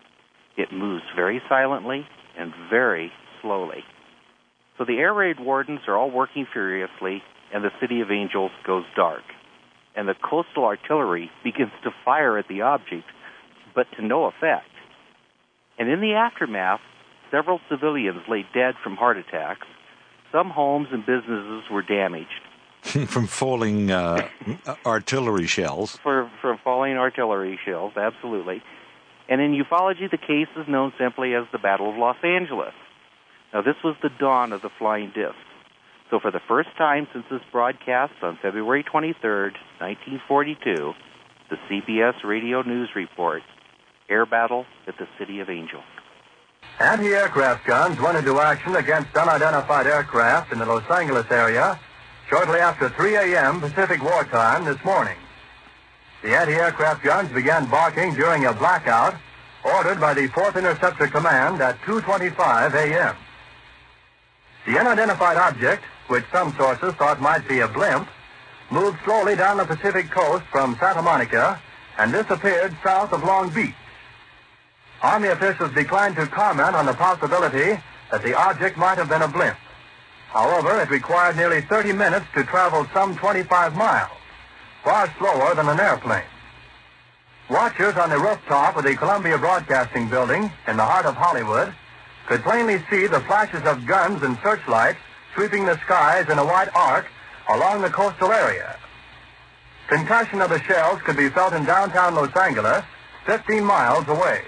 It moves very silently and very slowly. So the air raid wardens are all working furiously, and the City of Angels goes dark. And the coastal artillery begins to fire at the object, but to no effect. And in the aftermath, several civilians lay dead from heart attacks. Some homes and businesses were damaged. From falling uh, artillery shells. For, from falling artillery shells, absolutely. And in ufology, the case is known simply as the Battle of Los Angeles. Now, this was the dawn of the flying discs. So for the first time since this broadcast on February twenty-third, nineteen forty-two, the C B S Radio News report, air battle at the City of Angels. Anti-aircraft guns went into action against unidentified aircraft in the Los Angeles area shortly after three a.m. Pacific wartime this morning. The anti-aircraft guns began barking during a blackout ordered by the fourth Interceptor Command at two twenty-five a.m. The unidentified object, which some sources thought might be a blimp, moved slowly down the Pacific coast from Santa Monica and disappeared south of Long Beach. Army officials declined to comment on the possibility that the object might have been a blimp. However, it required nearly thirty minutes to travel some twenty-five miles, far slower than an airplane. Watchers on the rooftop of the Columbia Broadcasting Building in the heart of Hollywood could plainly see the flashes of guns and searchlights sweeping the skies in a wide arc along the coastal area. Concussion of the shells could be felt in downtown Los Angeles, fifteen miles away.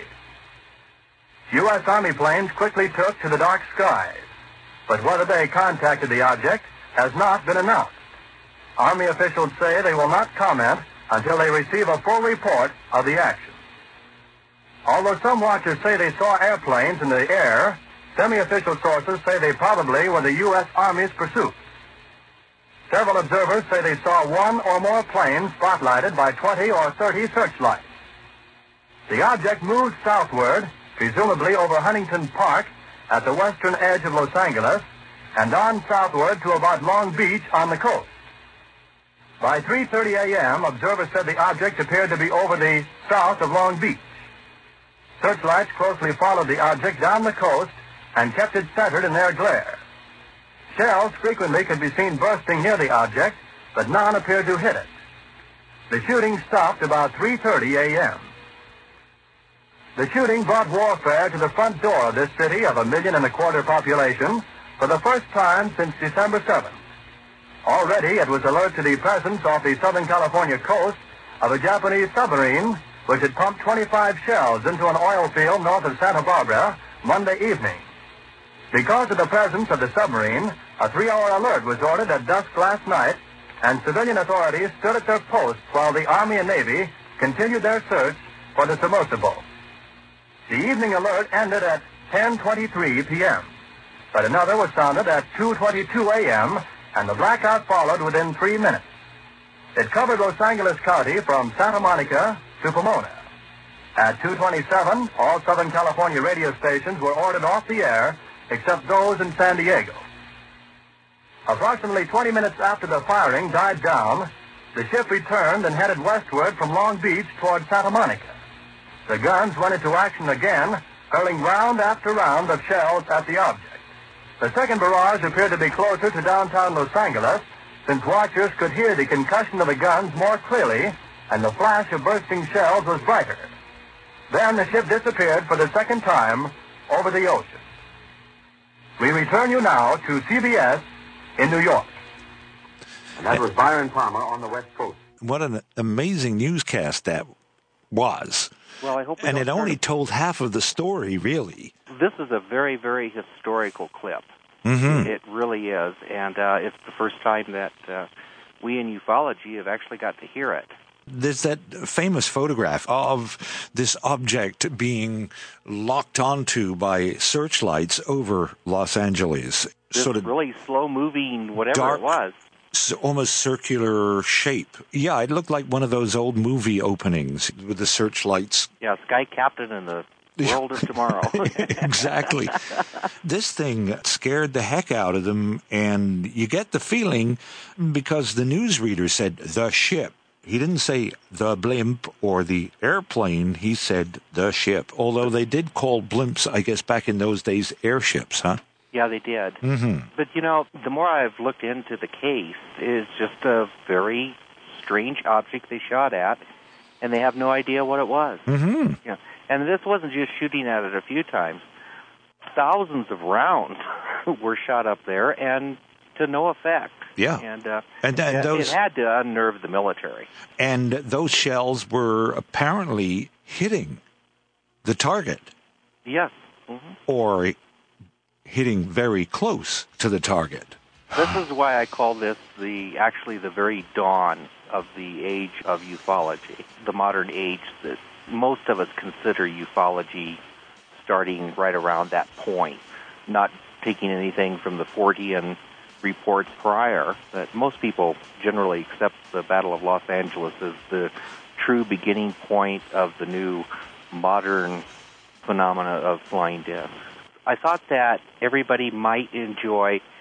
U S Army planes quickly took to the dark skies, but whether they contacted the object has not been announced. Army officials say they will not comment until they receive a full report of the action. Although some watchers say they saw airplanes in the air, semi-official sources say they probably were the U S Army's pursuit. Several observers say they saw one or more planes spotlighted by twenty or thirty searchlights. The object moved southward, presumably over Huntington Park at the western edge of Los Angeles, and on southward to about Long Beach on the coast. By three thirty a.m., observers said the object appeared to be over the south of Long Beach. Searchlights closely followed the object down the coast and kept it centered in their glare. Shells frequently could be seen bursting near the object, but none appeared to hit it. The shooting stopped about three thirty a.m. The shooting brought warfare to the front door of this city of a million and a quarter population for the first time since December seventh. Already it was alert to the presence off the Southern California coast of a Japanese submarine which had pumped twenty-five shells into an oil field north of Santa Barbara Monday evening. Because of the presence of the submarine, a three-hour alert was ordered at dusk last night, and civilian authorities stood at their posts while the Army and Navy continued their search for the submersible. The evening alert ended at ten twenty-three p.m., but another was sounded at two twenty-two a.m., and the blackout followed within three minutes. It covered Los Angeles County from Santa Monica to Pomona. At two twenty-seven, all Southern California radio stations were ordered off the air, except those in San Diego. Approximately twenty minutes after the firing died down, the ship returned and headed westward from Long Beach toward Santa Monica. The guns went into action again, hurling round after round of shells at the object. The second barrage appeared to be closer to downtown Los Angeles, since watchers could hear the concussion of the guns more clearly, and the flash of bursting shells was brighter. Then the ship disappeared for the second time over the ocean. We return you now to C B S in New York. And that was Byron Palmer on the West Coast. What an amazing newscast that was. Well, I hope we and don't it only start... told half of the story, really. This is a very, very historical clip. Mm-hmm. It really is, and uh, it's the first time that uh, we in ufology have actually got to hear it. There's that famous photograph of this object being locked onto by searchlights over Los Angeles. This sort of really slow-moving, whatever dark, it was. Almost circular shape. Yeah, it looked like one of those old movie openings with the searchlights. Yeah, Sky Captain and the World of Tomorrow. Exactly. This thing scared the heck out of them, and you get the feeling, because the newsreader said the ship. He didn't say the blimp or the airplane. He said the ship, although they did call blimps, I guess, back in those days, airships, huh? Yeah, they did. Mm-hmm. But, you know, the more I've looked into the case, it's just a very strange object they shot at, and they have no idea what it was. Mm-hmm. Yeah. And this wasn't just shooting at it a few times. Thousands of rounds were shot up there, and to no effect. Yeah. And, uh, and, and it, those, it had to unnerve the military. And those shells were apparently hitting the target. Yes. Mm-hmm. Or hitting very close to the target. This is why I call this the actually the very dawn of the age of ufology, the modern age that most of us consider ufology starting right around that point, not taking anything from the Fortean reports prior. That most people generally accept the Battle of Los Angeles as the true beginning point of the new modern phenomena of flying discs. I thought that everybody might enjoy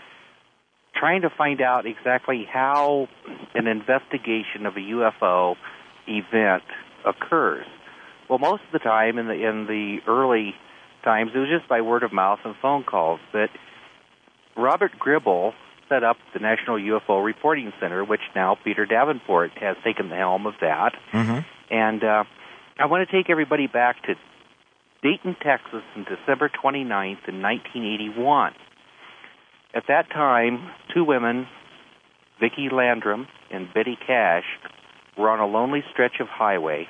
trying to find out exactly how an investigation of a U F O event occurs. Well, most of the time in the in the early times, it was just by word of mouth and phone calls. But Robert Gribble set up the National U F O Reporting Center, which now Peter Davenport has taken the helm of that. Mm-hmm. And uh, I want to take everybody back to Dayton, Texas, on December twenty-ninth in nineteen eighty-one. At that time, two women, Vicki Landrum and Betty Cash, were on a lonely stretch of highway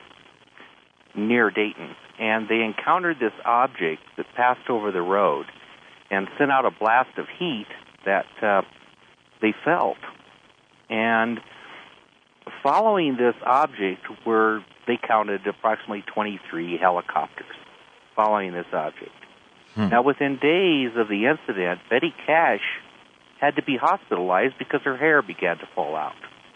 near Dayton, and they encountered this object that passed over the road and sent out a blast of heat that uh, they felt. And following this object were, they counted approximately twenty-three helicopters following this object. Hmm. Now, within days of the incident, Betty Cash had to be hospitalized because her hair began to fall out.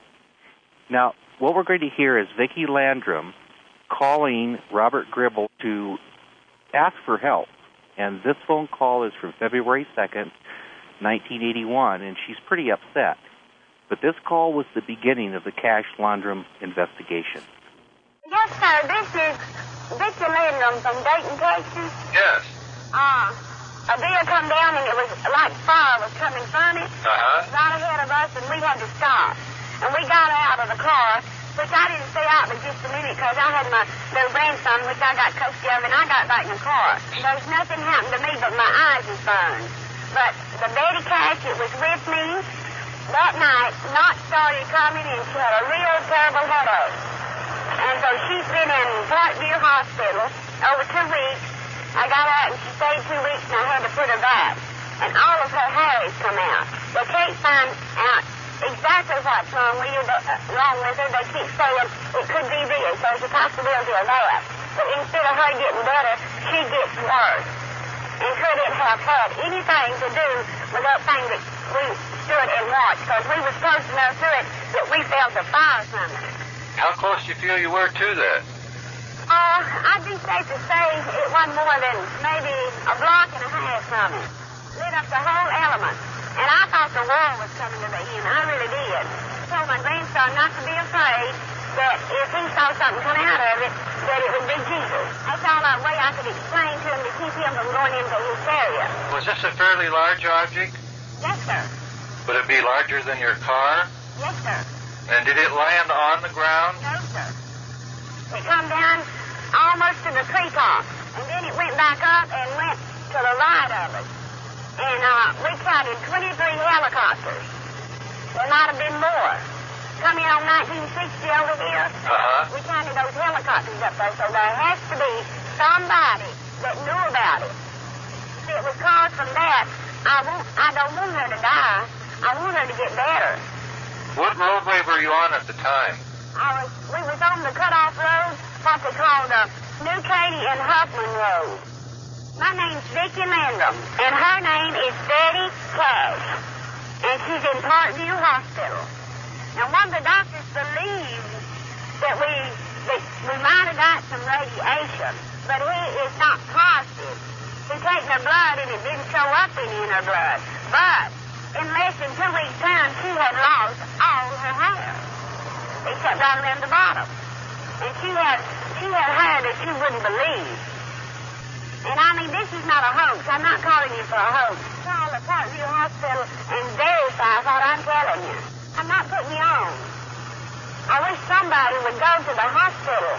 Now, what we're going to hear is Vicki Landrum calling Robert Gribble to ask for help. And this phone call is from February second, nineteen eighty-one, and she's pretty upset. But this call was the beginning of the Cash-Landrum investigation. Yes, sir. This is Vicki Landrum from Dayton, Texas. Yes. Uh, a deer come down, and it was like fire was coming from it. Uh-huh. Right ahead of us, and we had to stop. And we got out of the car, which I didn't stay out but just a minute because I had my little grandson, which I got custody of, and I got back in the car. There's nothing happened to me, but my eyes is burned. But the Betty Cash that was with me that night, not started coming, and she had a real terrible headache. And so she's been in Parkview Hospital over two weeks. I got out and she stayed two weeks, and I had to put her back. And all of her hair has come out. They can't find out exactly what's wrong with, you, but, uh, wrong with her. They keep saying it could be this. There's a possibility of that. But instead of her getting better, she gets worse. And could it have had anything to do with that thing that we stood and watched? Because we were close enough to it that we felt the fire from it. How close do you feel you were to that? Uh, I'd be safe to say it wasn't more than maybe a block and a half from it. Lit up the whole element. And I thought the world was coming to the end. I really did. I told my grandson not to be afraid that if he saw something come out of it, that it would be Jesus. That's all the way I could explain to him to keep him from going into his area. Was this a fairly large object? Yes, sir. Would it be larger than your car? Yes, sir. And did it land on the ground? No, sir. It come down almost to the treetop, and then it went back up and went to the right of us. And uh, we counted twenty-three helicopters. There might have been more. Coming on nineteen sixty over here, uh-huh. we counted those helicopters up there, so there has to be somebody that knew about it. If it was caused from that, I, won't, I don't want her to die. I want her to get better. What roadway were you on at the time? I was, we was on the cutoff road, what they call the New Katy and Huffman Road. My name's Vicki Landrum, and her name is Betty Cash, and she's in Parkview Hospital. Now, one of the doctors believed that we that we might have got some radiation, but he is not positive. He taken her blood, and it didn't show up any in her blood. But in less than two weeks' time, she had lost all her hair, except down around the bottom. And she had she had hair that you wouldn't believe. And I mean, this is not a hoax. I'm not calling you for a hoax. Call the Parkview Hospital and verify what I'm telling you. I'm not putting you on. I wish somebody would go to the hospital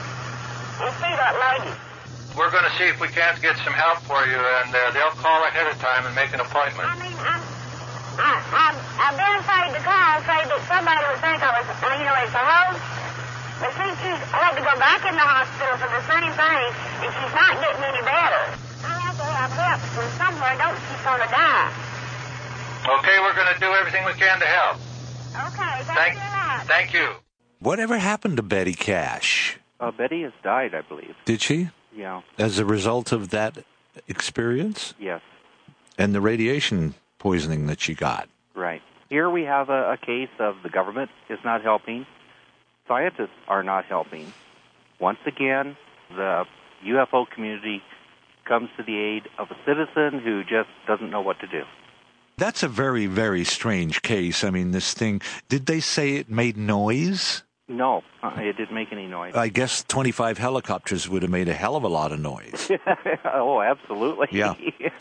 and see that lady. We're going to see if we can't get some help for you, and uh, they'll call ahead of time and make an appointment. I mean, I'm, I, I'm, I've been afraid to call, afraid that somebody would think I was, you know, it's a hoax. But since she's had to go back in the hospital for the same thing, and she's not getting any better, I have to have help from somewhere. Don't she's going to die. Okay, we're going to do everything we can to help. Okay, Thank, thank you a lot. Thank you. Whatever happened to Betty Cash? Uh, Betty has died, I believe. Did she? Yeah. As a result of that experience? Yes. And the radiation poisoning that she got? Right. Here we have a, a case of the government is not helping. Scientists are not helping. Once again, the U F O community comes to the aid of a citizen who just doesn't know what to do. That's a very, very strange case. I mean, this thing, did they say it made noise? No, uh, it didn't make any noise. I guess twenty-five helicopters would have made a hell of a lot of noise. Oh, absolutely. Yeah.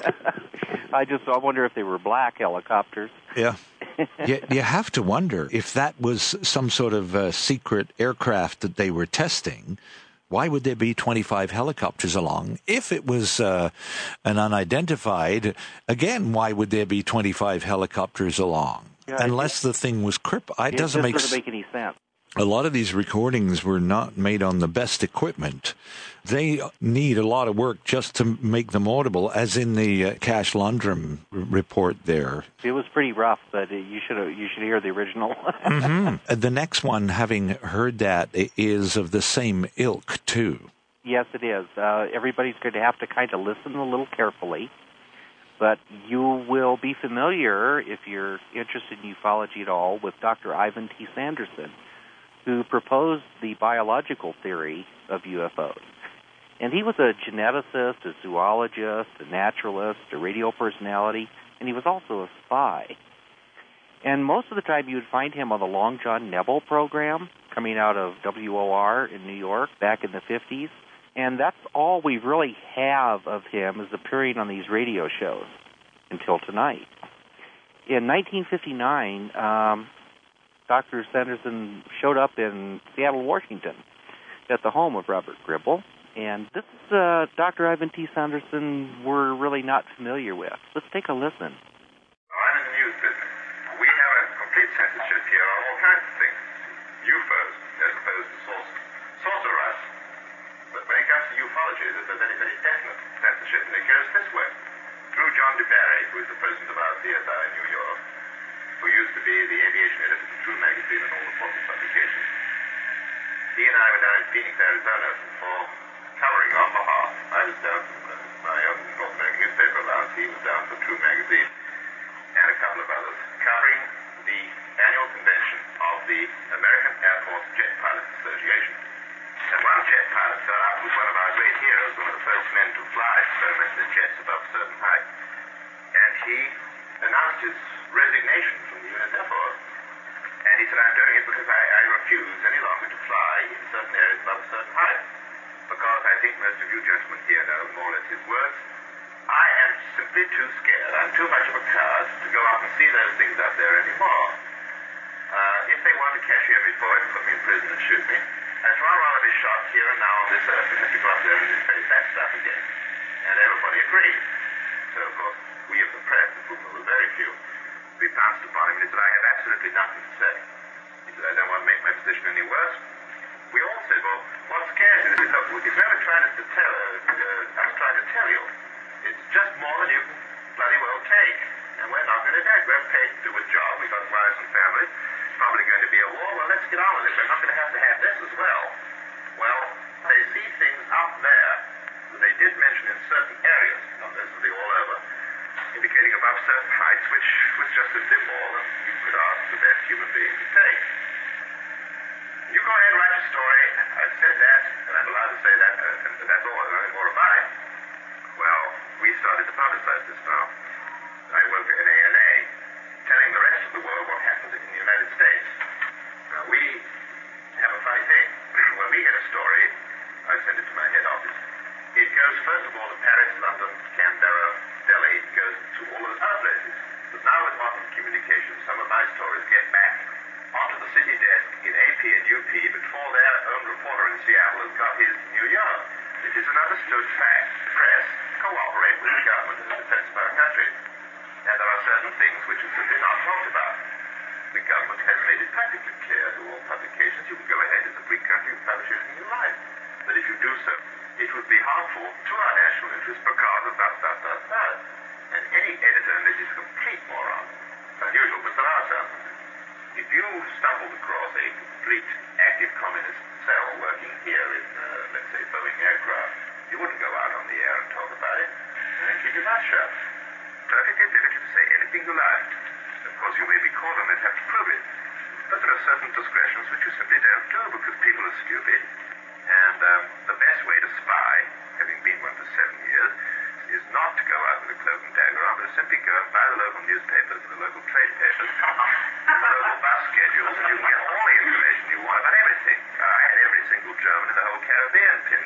I just I wonder if they were black helicopters. Yeah. you, you have to wonder if that was some sort of uh, secret aircraft that they were testing. Why would there be twenty-five helicopters along? If it was uh, an unidentified, again, why would there be twenty-five helicopters along? Yeah, Unless the thing was crippled. It, it doesn't make, doesn't make any sense. A lot of these recordings were not made on the best equipment. They need a lot of work just to make them audible, as in the uh, Cash Lundgren r- report there. It was pretty rough, but you should you should hear the original. mm-hmm. The next one, having heard that, is of the same ilk, too. Yes, it is. Uh, everybody's going to have to kind of listen a little carefully, but you will be familiar, if you're interested in ufology at all, with Doctor Ivan T. Sanderson, who proposed the biological theory of U F Os. And he was a geneticist, a zoologist, a naturalist, a radio personality, and he was also a spy. And most of the time you would find him on the Long John Nebel program coming out of W O R in New York back in the fifties. And that's all we really have of him, is appearing on these radio shows until tonight. In nineteen fifty-nine, um, Doctor Sanderson showed up in Seattle, Washington, at the home of Robert Gribble. And this is uh, Doctor Ivan T. Sanderson we're really not familiar with. Let's take a listen. I'm in the news business. We have a complete censorship here on all kinds of things. U F Os, as opposed to sorcer- sorcerers. But when it comes to ufology, there's a very, very definite censorship, and it goes this way. Through John DeBerry, who is the president of our C S I in New York, who used to be the aviation editor for True Magazine and all the Fawcett publications. He and I were down in Phoenix, Arizona for covering on behalf. I was down for my own North American newspaper allowance. He was down for True Magazine and a couple of others, covering the annual convention of the American Air Force Jet Pilots Association. And one jet pilot fell out with one of our great heroes, one of the first men to fly experimental jets above a certain height. And he announced his resignation from the U S Air Force. And he said, I'm doing it because I, I refuse any longer to fly in certain areas above a certain height. Because I think most of you gentlemen here know more or less his words. I am simply too scared. I'm too much of a coward to go up and see those things up there anymore. Uh, if they want to cashier me for it and put me in prison and shoot me, I'd far rather be shot here and now on this earth than have to go up there and face that stuff again. And everybody agreed. So, of course, we of the press, of whom there were very few, we pounced upon him and he said, I have absolutely nothing to say. He said, I don't want to make my position any worse. We all said, well, what scares you? Look, if you're ever trying to tell, uh, I'm trying to tell you, it's just more than you can bloody well take. And we're not going to take. We're paid to do a job. We've got wives and families. It's probably going to be a war. Well, let's get on with it. We're not going to have to have this as well. Well, they see things up there that they did mention in certain areas, not necessarily all over, indicating above certain heights, which was just a bit more than you could ask the best human being to take. You go ahead and write a story. I've said that, and I'm allowed to say that, uh, and that's all. Nothing more about it. Well, we started to publicize this now. I work at N A N A, telling the rest of the world what happens in the United States. Now, we have a funny thing. When we get a story, I send it to my head office. It goes, first of all, to Paris, London, Canberra, Delhi. It goes to all of the other places. But now with modern communications, some of my stories get back onto the city desk in A P and U P before their own reporter in Seattle has got his to New York. It is an understood fact. The press cooperate with the government in the defense of our country. And there are certain things which are simply not talked about. The government has made it practically clear to all publications, you can go ahead as a free country and publish anything you like. But if you do so, it would be harmful to our national interests because of that, that, that, that. And any editor in this is a complete moron. Unusual, but there are some. If you stumbled across a complete active communist cell working here in, uh, let's say, Boeing aircraft, you wouldn't go out on the air and talk about it. And keep your mouth shut. Perfect ability to say anything you like. Of course, you may be called on and have to prove it. But there are certain discretions which you simply don't do because people are stupid. And um, the best way to spy, having been one for seven years, is not to go out with a cloak and dagger on, but to simply go and buy the local newspaper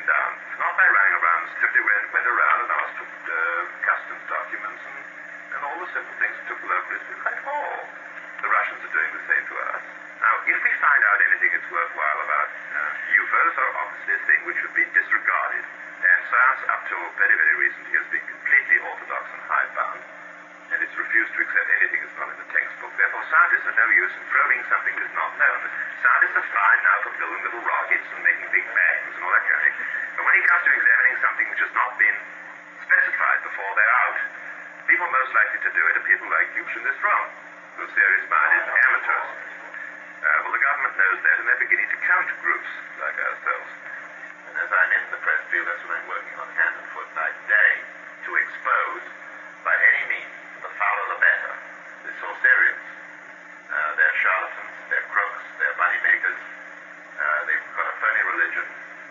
taken down. Not by running around, simply went, went around and asked for uh, customs documents and, and all the simple things it took the locals to like, oh, the Russians are doing the same to us. Now, if we find out anything that's worthwhile about uh, U F Os, are obviously a thing which should be disregarded. And science, up till very, very recently, has been completely orthodox and hidebound, and it's refused to accept anything that's not in the textbook. Therefore, scientists are no use in probing something that's not known. Scientists are fine now for building little rockets and making big bangs and all that kind of thing. But when it comes to examining something which has not been specified before they're out, people most likely to do it are people like Hughes in this room, who are serious-minded amateurs. Uh, well, the government knows that, and they're beginning to counter groups like ourselves. And as I'm in the press field, that's what I'm working on hand and foot night and day, to expose, by any means, the fouler the better, the Sorcerians. Uh, they're charlatans, they're crooks, they're moneymakers, uh, they've got a phony religion.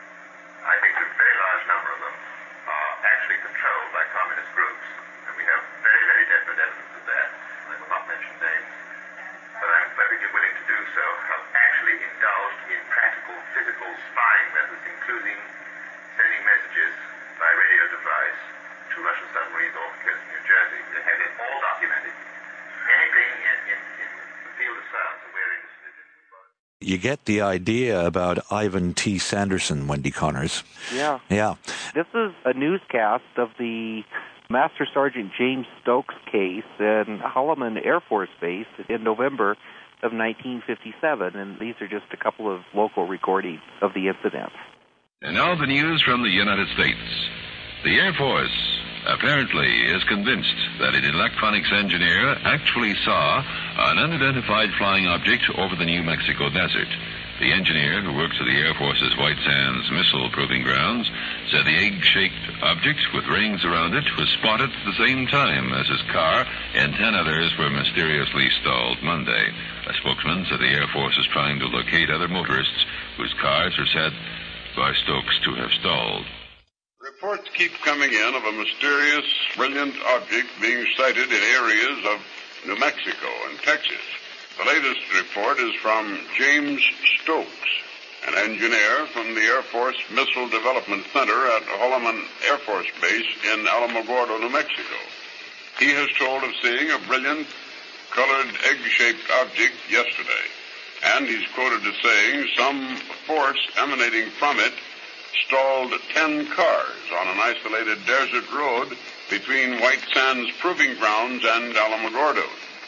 I think a very large number of them are actually controlled by communist groups, and we have very, very definite evidence of that. I will not mention names, but I'm perfectly willing to do so, have actually indulged in practical, physical spying methods, including sending messages by radio device to Russian submarines off the coast of New Jersey. They have it all documented. Anything in, in, in the field of science that we're interested in. You get the idea about Ivan T. Sanderson, Wendy Connors. Yeah. Yeah. This is a newscast of the Master Sergeant James Stokes case in Holloman Air Force Base in November of nineteen fifty-seven, and these are just a couple of local recordings of the incident. And now the news from the United States. The Air Force apparently is convinced that an electronics engineer actually saw an unidentified flying object over the New Mexico desert. The engineer, who works at the Air Force's White Sands Missile Proving Grounds, said the egg-shaped object with rings around it was spotted at the same time as his car, and ten others were mysteriously stalled Monday. A spokesman said the Air Force is trying to locate other motorists whose cars are said by Stokes to have stalled. Reports keep coming in of a mysterious, brilliant object being sighted in areas of New Mexico and Texas. The latest report is from James Stokes, an engineer from the Air Force Missile Development Center at Holloman Air Force Base in Alamogordo, New Mexico. He has told of seeing a brilliant, colored, egg-shaped object yesterday, and he's quoted as saying some force emanating from it stalled ten cars on an isolated desert road between White Sands Proving Grounds and Alamogordo.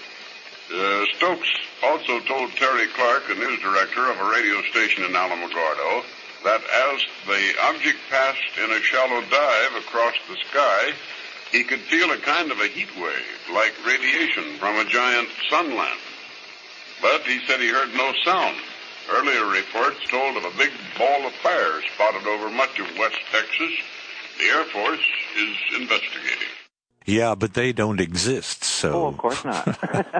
Uh, Stokes also told Terry Clark, a news director of a radio station in Alamogordo, that as the object passed in a shallow dive across the sky, he could feel a kind of a heat wave, like radiation from a giant sun lamp. But he said he heard no sound. Earlier reports told of a big ball of fire spotted over much of West Texas. The Air Force is investigating. Yeah, but they don't exist, so... Oh, of course not.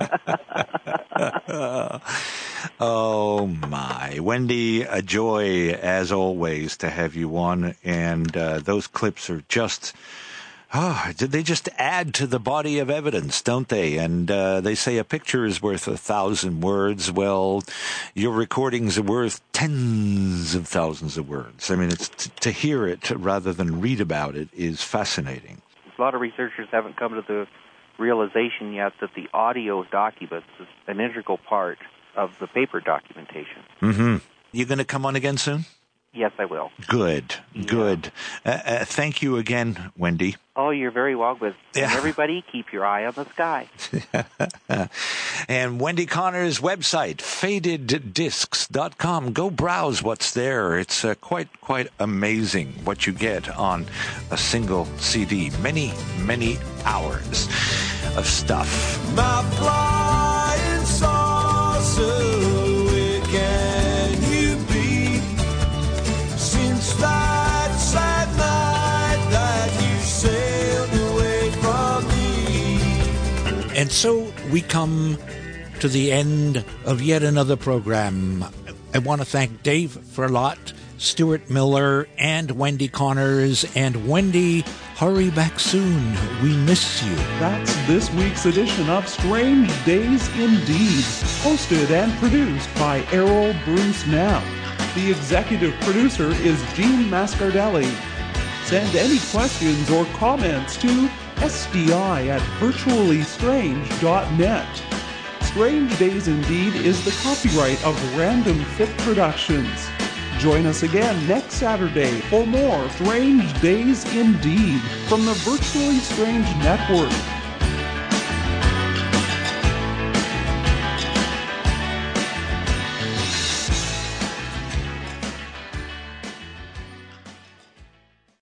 Oh, my. Wendy, a joy, as always, to have you on, and uh, those clips are just... Oh, they just add to the body of evidence, don't they? And uh, they say a picture is worth a thousand words. Well, your recordings are worth tens of thousands of words. I mean, it's t- to hear it rather than read about it is fascinating. A lot of researchers haven't come to the realization yet that the audio documents is an integral part of the paper documentation. Mm-hmm. You going to come on again soon? Yes, I will. Good, yeah. good. Uh, uh, thank you again, Wendy. Oh, you're very welcome. Yeah. And everybody, keep your eye on the sky. And Wendy Connor's website, faded discs dot com. Go browse what's there. It's uh, quite, quite amazing what you get on a single C D. Many, many hours of stuff. My flying saucer, where can you be? Since that sad night that you sailed away from me. And so we come to the end of yet another program. I want to thank Dave Furlot, Stuart Miller, and Wendy Connors. And Wendy, hurry back soon. We miss you. That's this week's edition of Strange Days Indeed, hosted and produced by Errol Bruce Now. The executive producer is Gene Mascardelli. Send any questions or comments to S D I at virtually strange dot net. Strange Days Indeed is the copyright of Random Fit Productions. Join us again next Saturday for more Strange Days Indeed from the Virtually Strange Network.